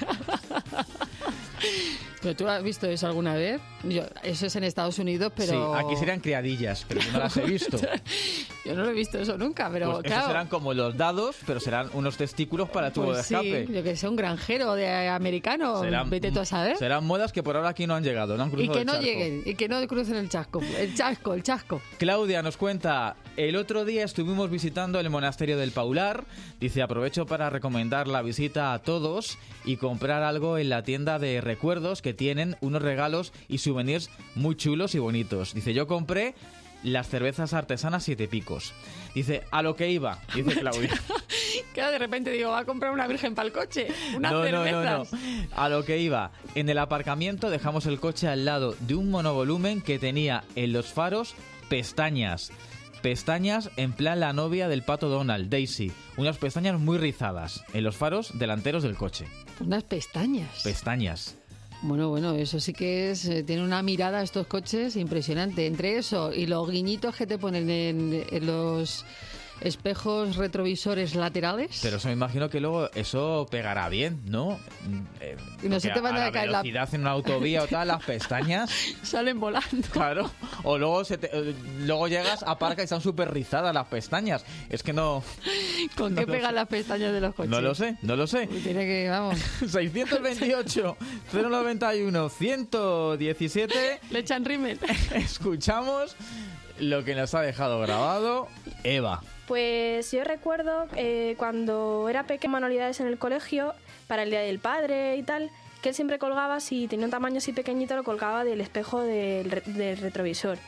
¿Pero tú has visto eso alguna vez? Yo, eso es en Estados Unidos, pero... Sí, aquí serían criadillas, pero yo no las he visto. Yo no lo he visto eso nunca, pero Pues claro... esos serán como los dados, pero serán unos testículos para el tubo pues de sí, escape. yo que sé, un granjero de americano, Serán- vete tú a saber. Serán modas que por ahora aquí no han llegado, no han Y cruzado que el no charco. lleguen, y que no crucen el chasco. El chasco, el chasco. Claudia nos cuenta, el otro día estuvimos visitando el monasterio del Paular. Dice, aprovecho para recomendar la visita a todos y comprar algo en la tienda de recuerdos que tienen unos regalos y souvenirs muy chulos y bonitos. Dice, yo compré las cervezas artesanas Siete Picos. Dice, a lo que iba, dice Claudia. Que de repente digo, va a comprar una virgen para el coche. Unas No, no, no, cervezas. no. A lo que iba. En el aparcamiento dejamos el coche al lado de un monovolumen que tenía en los faros pestañas. Pestañas en plan la novia del pato Donald, Daisy. Unas pestañas muy rizadas en los faros delanteros del coche. Unas pestañas. Pestañas. Bueno, bueno, eso sí que es... eh, tiene una mirada a estos coches impresionante. Entre eso y los guiñitos que te ponen en, en los espejos retrovisores laterales. Pero eso me imagino que luego eso pegará bien, ¿no? Eh, Y no se porque te van a la caer la- velocidad en una autovía o tal, las pestañas... Salen volando. Claro, o luego se te- eh, luego llegas, aparca y están súper rizadas las pestañas. Es que no... ¿Con no qué lo pegan sé. las pestañas de los coches? No lo sé, no lo sé. Tiene que, vamos... seiscientos veintiocho, cero noventa y uno, ciento diecisiete. Le echan rímel. Escuchamos lo que nos ha dejado grabado Eva. Pues yo recuerdo eh, cuando era pequeña, manualidades en el colegio, para el Día del Padre y tal, que él siempre colgaba, si tenía un tamaño así pequeñito, lo colgaba del espejo del, re- del retrovisor.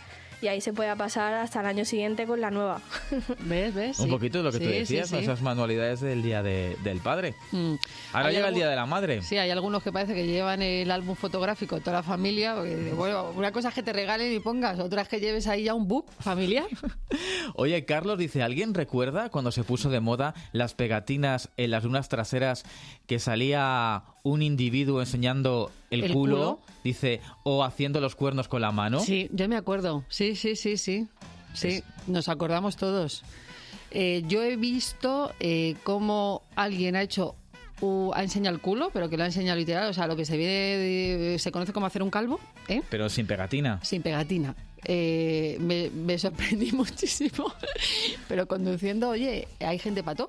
y ahí se pueda pasar hasta el año siguiente con la nueva. ¿Ves? ¿Ves? Un Sí. poquito de lo que tú Sí, decías, sí, ¿no? sí. Esas manualidades del Día de- del Padre. Mm. Ahora Hay llega el algún- Día de la Madre. Sí, hay algunos que parece que llevan el álbum fotográfico de toda la familia. Porque, bueno, una cosa es que te regalen y pongas, otra es que lleves ahí ya un book familiar. Oye, Carlos dice, ¿alguien recuerda cuando se puso de moda las pegatinas en las lunas traseras que salía un individuo enseñando el, El culo, culo. dice, o haciendo los cuernos con la mano? Sí, yo me acuerdo. Sí, sí, sí, sí. Sí, nos acordamos todos. Eh, yo he visto eh, cómo alguien ha hecho, uh, ha enseñado el culo, pero que lo ha enseñado literal, o sea, lo que se viene de- se conoce como hacer un calvo, ¿eh? Pero sin pegatina. Sin pegatina. Eh, me, me sorprendí muchísimo, pero conduciendo, oye, hay gente pato.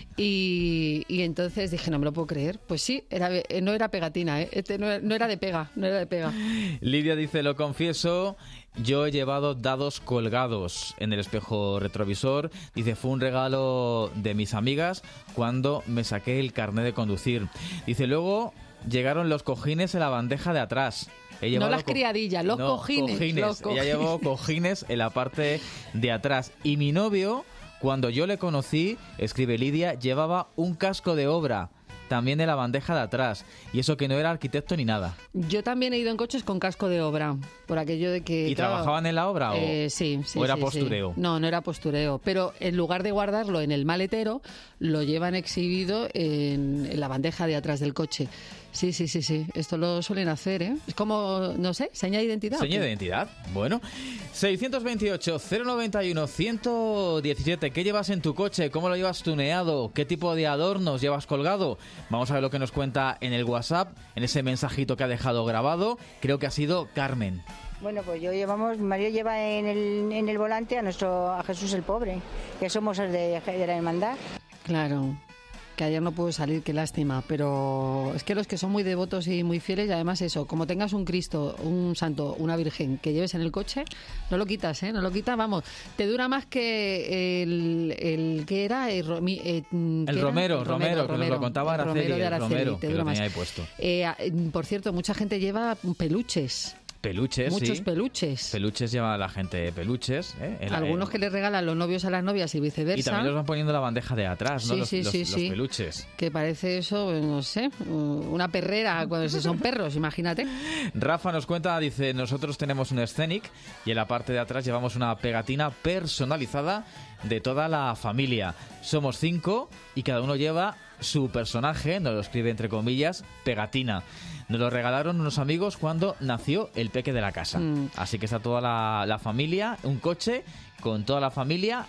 Y, y entonces dije, no me lo puedo creer. Pues sí, era, eh, no era pegatina, ¿eh? Este no, era- no era de pega, no era de pega. Lidia dice, lo confieso, yo he llevado dados colgados en el espejo retrovisor. Dice, fue un regalo de mis amigas cuando me saqué el carnet de conducir. Dice, luego llegaron los cojines en la bandeja de atrás. He No llevado las co- criadillas, los No, cojines, los Ella llevó cojines en la parte de atrás. Y mi novio, cuando yo le conocí, escribe Lidia, llevaba un casco de obra también en la bandeja de atrás. Y eso que no era arquitecto ni nada. Yo también he ido en coches con casco de obra, por aquello de que... ¿Y claro, trabajaban en la obra o, eh, sí, sí, o era sí, postureo? sí. No, no era postureo, pero en lugar de guardarlo en el maletero, lo llevan exhibido en, en la bandeja de atrás del coche. Sí, sí, sí, sí, esto lo suelen hacer, ¿eh? Es como, no sé, seña de identidad. ¿o Seña qué? de identidad. Bueno, seiscientos veintiocho, cero noventa y uno, ciento diecisiete. ¿Qué llevas en tu coche? ¿Cómo lo llevas tuneado? ¿Qué tipo de adornos llevas colgado? Vamos a ver lo que nos cuenta en el WhatsApp, en ese mensajito que ha dejado grabado. Creo que ha sido Carmen. Bueno, pues yo llevamos, Mario lleva en el, en el volante a nuestro a Jesús el Pobre, que somos el de, de la hermandad. Claro, que ayer no pudo salir, qué lástima, pero es que los que son muy devotos y muy fieles, y además eso, como tengas un Cristo, un santo, una virgen que lleves en el coche, no lo quitas, ¿eh? No lo quitas, vamos, te dura más que el, el que era el, romi- eh, ¿qué El era? Romero, Romero, que nos lo contaba el Araceli, Romero de el Araceli, Romero, te que dura lo tenía más. ahí puesto. Eh, a- por cierto, mucha gente lleva peluches. Peluches, Muchos sí. peluches. Peluches lleva la gente peluches. ¿eh? En la- Algunos en- que les regalan los novios a las novias y viceversa. Y también los van poniendo en la bandeja de atrás, ¿no? Sí, los, sí, los- sí, los sí. peluches. Que parece eso, no sé, una perrera cuando se son perros, imagínate. Rafa nos cuenta, dice, nosotros tenemos un Scenic y en la parte de atrás llevamos una pegatina personalizada de toda la familia. Somos cinco y cada uno lleva su personaje, nos lo escribe entre comillas, pegatina. Nos lo regalaron unos amigos cuando nació el peque de la casa. Mm. Así que está toda la, la familia, un coche con toda la familia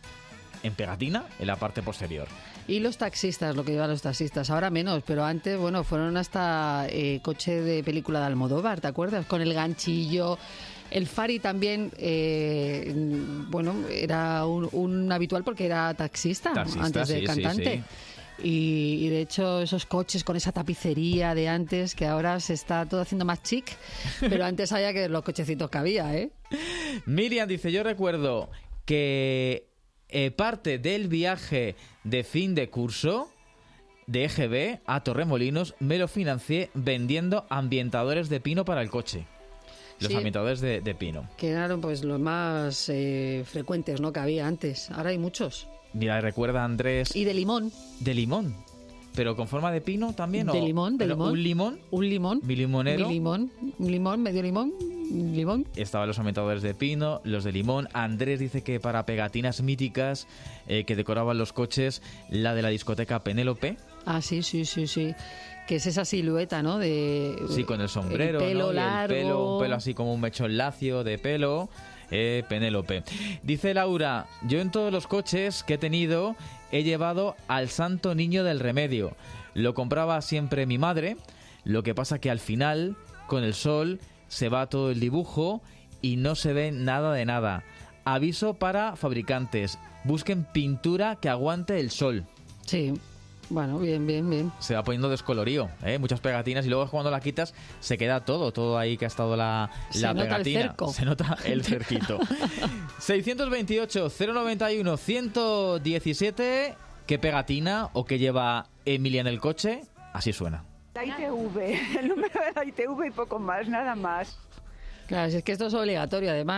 en pegatina en la parte posterior. Y los taxistas, lo que llevan los taxistas, ahora menos, pero antes, bueno, fueron hasta eh, coche de película de Almodóvar, ¿te acuerdas? Con el ganchillo. El Fari también, eh, bueno, era un, un habitual porque era taxista, Taxista, antes de sí, sí, cantante. sí. Y, y de hecho esos coches con esa tapicería de antes, que ahora se está todo haciendo más chic, pero antes había que los cochecitos que había, ¿eh? Miriam dice, yo recuerdo que eh, parte del viaje de fin de curso de E G B a Torremolinos me lo financié vendiendo ambientadores de pino para el coche. Los Sí. ambientadores de, de pino. Que eran pues los más eh, frecuentes, ¿no?, que había antes. Ahora hay muchos. Mira, recuerda a Andrés... Y de limón. De limón. ¿Pero con forma de pino también? De o- limón, de pero limón. ¿Un limón? Un limón. Mi limonero. Mi limón. Un limón, medio limón. un Limón. Estaban los ambientadores de pino, los de limón. Andrés dice que para pegatinas míticas eh, que decoraban los coches, la de la discoteca Penélope. Ah, sí, sí, sí, sí. Que es esa silueta, ¿no? De Sí, con el sombrero, el pelo ¿no? Y largo. el pelo, un pelo así como un mechón lacio de pelo. Eh, Penélope. Dice Laura, yo en todos los coches que he tenido he llevado al Santo Niño del Remedio. Lo compraba siempre mi madre. Lo que pasa que al final, con el sol, se va todo el dibujo y no se ve nada de nada. Aviso para fabricantes. Busquen pintura que aguante el sol. Sí. Bueno, bien, bien, bien. Se va poniendo descolorido, ¿eh? Muchas pegatinas y luego cuando la quitas se queda todo, todo ahí que ha estado la, Se la nota el pegatina. cerco. Se nota el cerquito. seiscientos veintiocho, cero noventa y uno, ciento diecisiete. ¿Qué pegatina o qué lleva Emilia en el coche? Así suena. La I T V, el número de la I T V y poco más, nada más. Claro, si es que esto es obligatorio, además.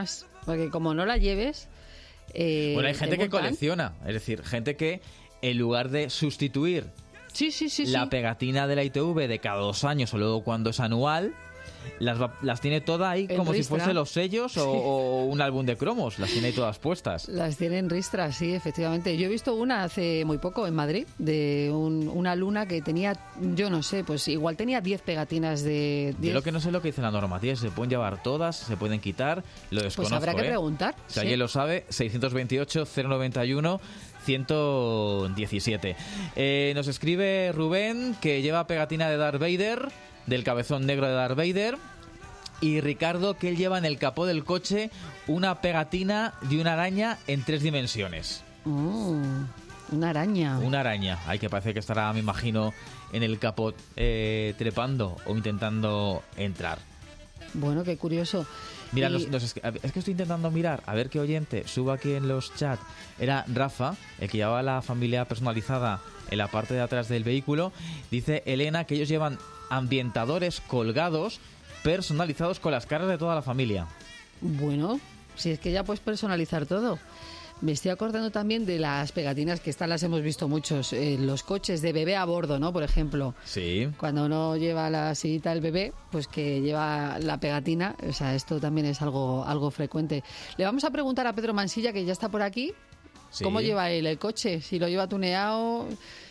Porque como no la lleves... Eh, bueno, hay gente que multan. colecciona, es decir, gente que en lugar de sustituir sí, sí, sí, la sí. pegatina de la I T V de cada dos años o luego cuando es anual, las, va, las tiene todas ahí En como ristra. si fuesen los sellos o, Sí. o un álbum de cromos, las tiene ahí todas puestas. Las tienen ristras, sí, efectivamente. Yo he visto una hace muy poco en Madrid, de un- una luna que tenía, yo no sé, pues igual tenía diez pegatinas de... Yo diez. lo que no sé es lo que dice la normativa, si se pueden llevar todas, se pueden quitar, lo Pues desconozco. habrá que ¿eh? preguntar. Si sí. alguien lo sabe, seiscientos veintiocho, cero noventa y uno, ciento diecisiete. Eh, nos escribe Rubén que lleva pegatina de Darth Vader, del cabezón negro de Darth Vader. Y Ricardo que él lleva en el capó del coche una pegatina de una araña en tres dimensiones. Oh, una araña. Una araña. Ay, que parece que estará, me imagino, en el capot eh, trepando o intentando entrar. Bueno, qué curioso. Mira, Y- nos- nos es, que, es que estoy intentando mirar, a ver qué oyente subo aquí en los chats. Era Rafa, el que llevaba la familia personalizada en la parte de atrás del vehículo. Dice Elena que ellos llevan ambientadores colgados personalizados con las caras de toda la familia. Bueno, si es que ya puedes personalizar todo. Me estoy acordando también de las pegatinas que estas las hemos visto muchos, eh, los coches de bebé a bordo, ¿no? Por ejemplo, Sí. cuando uno lleva la sillita del bebé, pues que lleva la pegatina, o sea, esto también es algo, algo frecuente. Le vamos a preguntar a Pedro Mansilla, que ya está por aquí, Sí. ¿cómo lleva él el coche? Si lo lleva tuneado,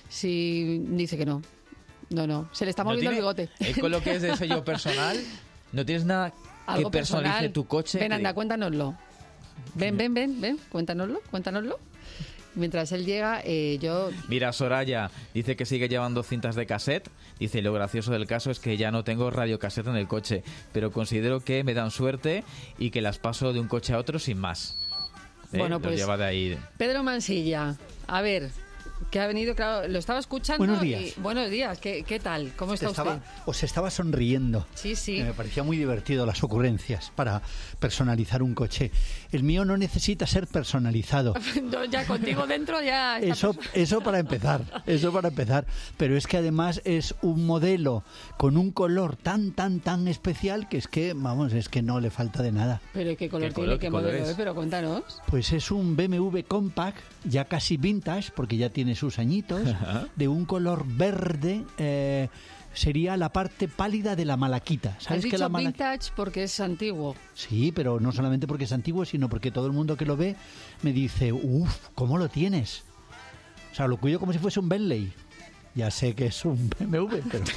si dice que no. No, no, se le está ¿No moviendo tiene- el bigote. él con lo que es de sello personal, ¿no tienes nada que Algo personalice personal. tu coche? Ven, Que anda, diga, cuéntanoslo. Ven, ven, ven, ven, cuéntanoslo, cuéntanoslo. Mientras él llega, eh, yo... Mira, Soraya dice que sigue llevando cintas de cassette. Dice, lo gracioso del caso es que ya no tengo radiocassette en el coche, pero considero que me dan suerte y que las paso de un coche a otro sin más. ¿Eh? Bueno, Los pues- lleva de ahí. Pedro Mansilla, a ver, que ha venido, claro, lo estaba escuchando. Buenos y- días. buenos días, ¿qué, qué tal? ¿Cómo está Estaba- usted? os estaba sonriendo. Sí, sí. Me parecía muy divertido las ocurrencias para personalizar un coche. El mío no necesita ser personalizado. No, ya contigo dentro ya... está Eso, eso para empezar, eso para empezar. Pero es que además es un modelo con un color tan, tan, tan especial que es que, vamos, es que no le falta de nada. Pero ¿qué color ¿Qué tiene? color, ¿Qué qué color modelo es? es? Pero cuéntanos. Pues es un B M W Compact, ya casi vintage, porque ya tiene sus añitos, de un color verde. eh, sería la parte pálida de la malaquita. Has ¿Sabes que dicho la mala- vintage porque es antiguo. Sí, pero no solamente porque es antiguo, sino porque todo el mundo que lo ve me dice, uff, ¿cómo lo tienes? O sea, lo cuido como si fuese un Bentley. Ya sé que es un B M W, pero...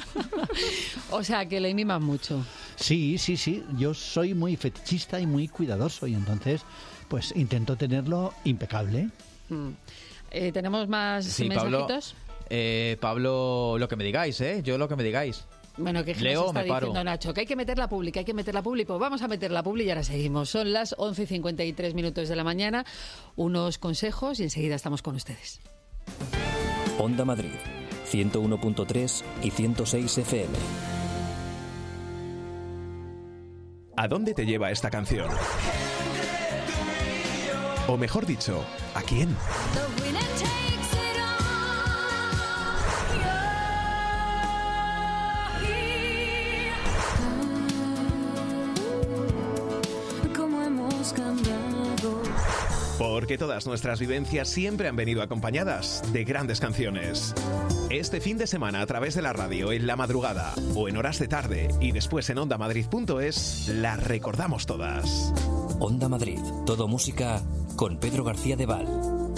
O sea, que le mimas mucho. Sí, sí, sí. Yo soy muy fetichista y muy cuidadoso y entonces, pues intento tenerlo impecable. Mm. Eh, ¿Tenemos más Sí, Pablo, mensajitos? eh, Pablo, lo que me digáis, ¿eh? Yo lo que me digáis. Bueno, que Leo, nos está me paro. diciendo Nacho, que hay que meter la publi, que hay que meter la publi. Pues vamos a meter la publi y ahora seguimos. Son las once y cincuenta y tres minutos de la mañana. Unos consejos y enseguida estamos con ustedes. Onda Madrid, ciento uno punto tres y ciento seis F M. ¿A dónde te lleva esta canción? O mejor dicho, ¿a quién? Cómo hemos cambiado. Porque todas nuestras vivencias siempre han venido acompañadas de grandes canciones. Este fin de semana a través de la radio, en la madrugada o en horas de tarde y después en onda madrid punto es, las recordamos todas. Onda Madrid, todo música con Pedro García de Val.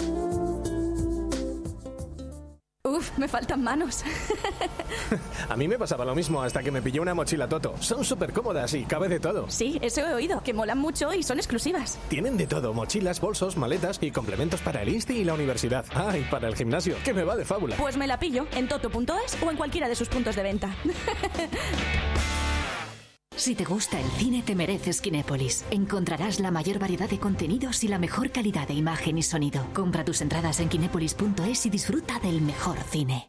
Uf, me faltan manos. A mí me pasaba lo mismo hasta que me pillé una mochila Toto. Son súper cómodas y cabe de todo. Sí, eso he oído, que molan mucho y son exclusivas. Tienen de todo, mochilas, bolsos, maletas y complementos para el insti y la universidad. Ah, y para el gimnasio, que me va de fábula. Pues me la pillo en toto punto es o en cualquiera de sus puntos de venta. Si te gusta el cine, te mereces Kinépolis. Encontrarás la mayor variedad de contenidos y la mejor calidad de imagen y sonido. Compra tus entradas en kinépolis punto es y disfruta del mejor cine.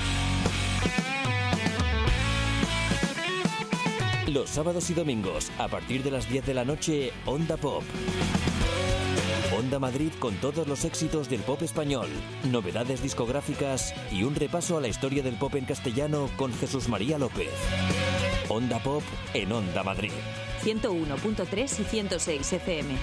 Los sábados y domingos, a partir de las diez de la noche, Onda Pop. Onda Madrid con todos los éxitos del pop español, novedades discográficas y un repaso a la historia del pop en castellano con Jesús María López. Onda Pop en Onda Madrid, ciento uno punto tres y ciento seis F M.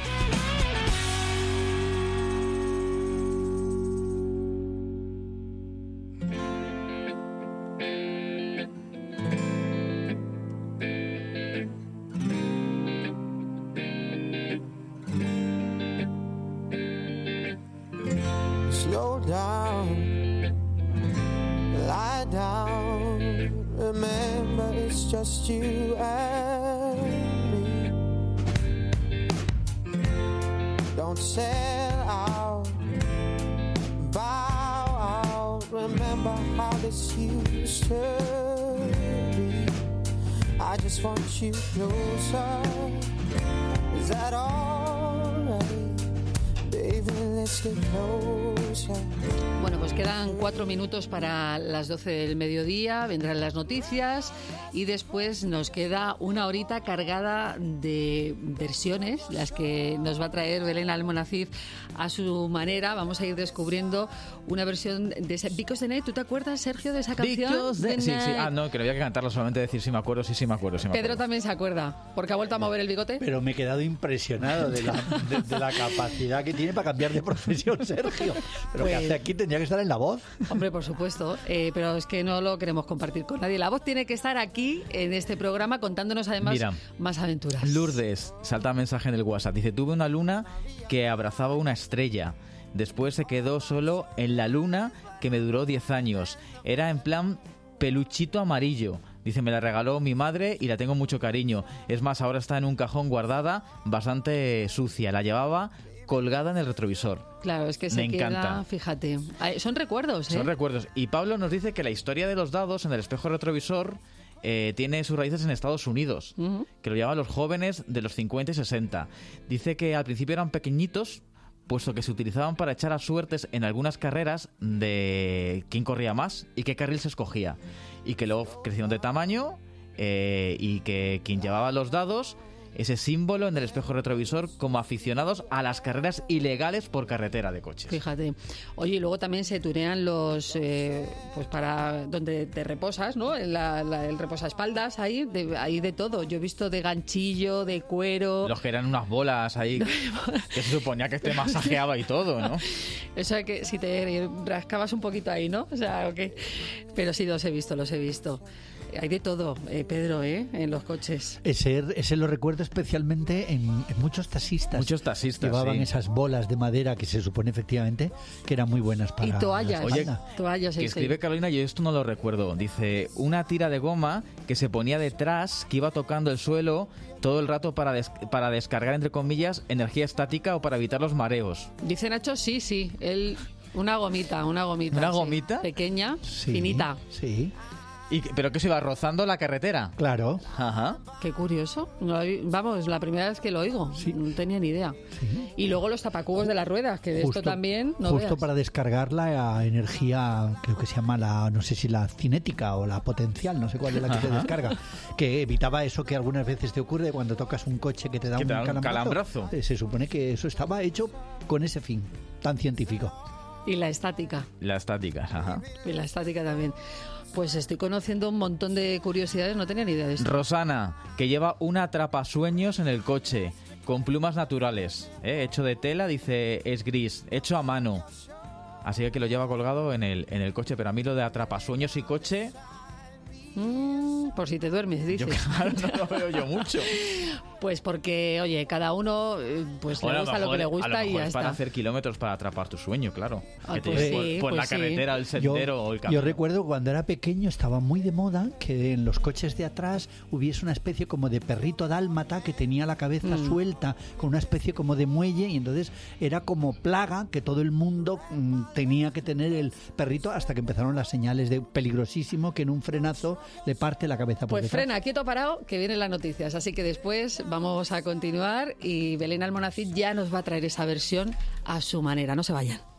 Slow down, lie down, remember it's just you and me. Don't sell out, bow out, remember how this used to be. I just want you closer, is that alright? Baby, let's get closer. Bueno, pues quedan cuatro minutos para las doce del mediodía, vendrán las noticias y después nos queda una horita cargada de versiones, las que nos va a traer Belén Almonacid a su manera. Vamos a ir descubriendo una versión de ese Because the Night. ¿Tú te acuerdas, Sergio, de esa canción? Because the... Sí, sí. Ah, no, que no había que cantarlo, solamente decir si me acuerdo, sí, sí me acuerdo. Sí me Pedro acuerdo. también se acuerda, porque ha vuelto a mover el bigote. Pero me he quedado impresionado de la, de, de la capacidad que tiene para cambiar de profesión, Sergio. Pero Pues- que hace aquí tendría que estar en la voz. Hombre, por supuesto, eh, pero es que no lo queremos compartir con nadie. La voz tiene que estar aquí en este programa contándonos además Mira, más aventuras. Lourdes salta mensaje en el WhatsApp. Dice, tuve una luna que abrazaba una estrella. Después se quedó solo en la luna que me duró diez años. Era en plan peluchito amarillo. Dice, me la regaló mi madre y la tengo mucho cariño. Es más, ahora está en un cajón guardada, bastante sucia. La llevaba colgada en el retrovisor. Claro, es que se Me queda, encanta. fíjate. Ay, son recuerdos, ¿eh? Son recuerdos. Y Pablo nos dice que la historia de los dados en el espejo retrovisor eh, tiene sus raíces en Estados Unidos, Ujú. que lo llaman los jóvenes de los cincuenta y sesenta. Dice que al principio eran pequeñitos, puesto que se utilizaban para echar a suertes en algunas carreras de quién corría más y qué carril se escogía. Y que luego crecieron de tamaño eh, y que quien llevaba los dados, ese símbolo en el espejo retrovisor, como aficionados a las carreras ilegales por carretera de coches. Fíjate. Oye, y luego también se tunean los, eh, pues para donde te reposas, ¿no? La, la- el reposaespaldas, ahí de, ahí de todo. Yo he visto de ganchillo, de cuero. Los que eran unas bolas ahí, que se suponía que te masajeaba y todo, ¿no? O sea, que si te rascabas un poquito ahí, ¿no? O sea, ¿o qué? Pero sí, los he visto, los he visto. Hay de todo, eh, Pedro, ¿eh? En los coches. Ese, ese lo recuerdo especialmente en, en muchos taxistas. Muchos taxistas, Llevaban sí. esas bolas de madera que se supone efectivamente que eran muy buenas para Y toallas. la Oye, espalda. Toallas, Que sí, escribe sí. Carolina, yo esto no lo recuerdo. Dice, una tira de goma que se ponía detrás, que iba tocando el suelo todo el rato para, des- para descargar, entre comillas, energía estática o para evitar los mareos. Dice Nacho, sí, sí. Él, una gomita, una gomita. ¿Una sí. gomita? Pequeña, Sí, finita. Sí, Y, que- ¿Pero que se iba rozando la carretera? claro. Ajá. Qué curioso. No lo habí- Vamos, la primera vez que lo oigo. No tenía ni idea. Y luego los tapacubos de las ruedas, que de esto también no justo veas. para descargar la energía, creo que se llama la, no sé si la cinética o la potencial, no sé cuál es la que se Ajá. descarga, que evitaba eso que algunas veces te ocurre cuando tocas un coche que te da Que un te da un calambrazo. calambrazo. Eh, Se supone que eso estaba hecho con ese fin tan científico. Y la estática. La estática, ajá. Y la estática también. Pues estoy conociendo un montón de curiosidades, no tenía ni idea de esto. Rosana, que lleva una atrapasueños en el coche, con plumas naturales, ¿eh? Hecho de tela, dice, es gris, hecho a mano. Así que lo lleva colgado en el, en el coche, pero a mí lo de atrapasueños y coche, Mm, por si te duermes, yo dices. claro, no lo veo yo mucho. Pues porque, oye, cada uno eh, pues Bueno, le a gusta lo mejor- que le a gusta lo y mejor ya es para está. hacer kilómetros para atrapar tu sueño, claro. Ah, que te pues lleves sí, por, por la pues sí. carretera, el Yo, sendero o el camino. yo recuerdo cuando era pequeño estaba muy de moda que en los coches de atrás hubiese una especie como de perrito dálmata que tenía la cabeza Mm. suelta con una especie como de muelle y entonces era como plaga que todo el mundo mm, tenía que tener el perrito hasta que empezaron las señales de peligrosísimo que en un frenazo le parte la cabeza por Pues detrás. frena, quieto parado, que vienen las noticias. Así que después vamos a continuar y Belén Almonacid ya nos va a traer esa versión a su manera. No se vayan.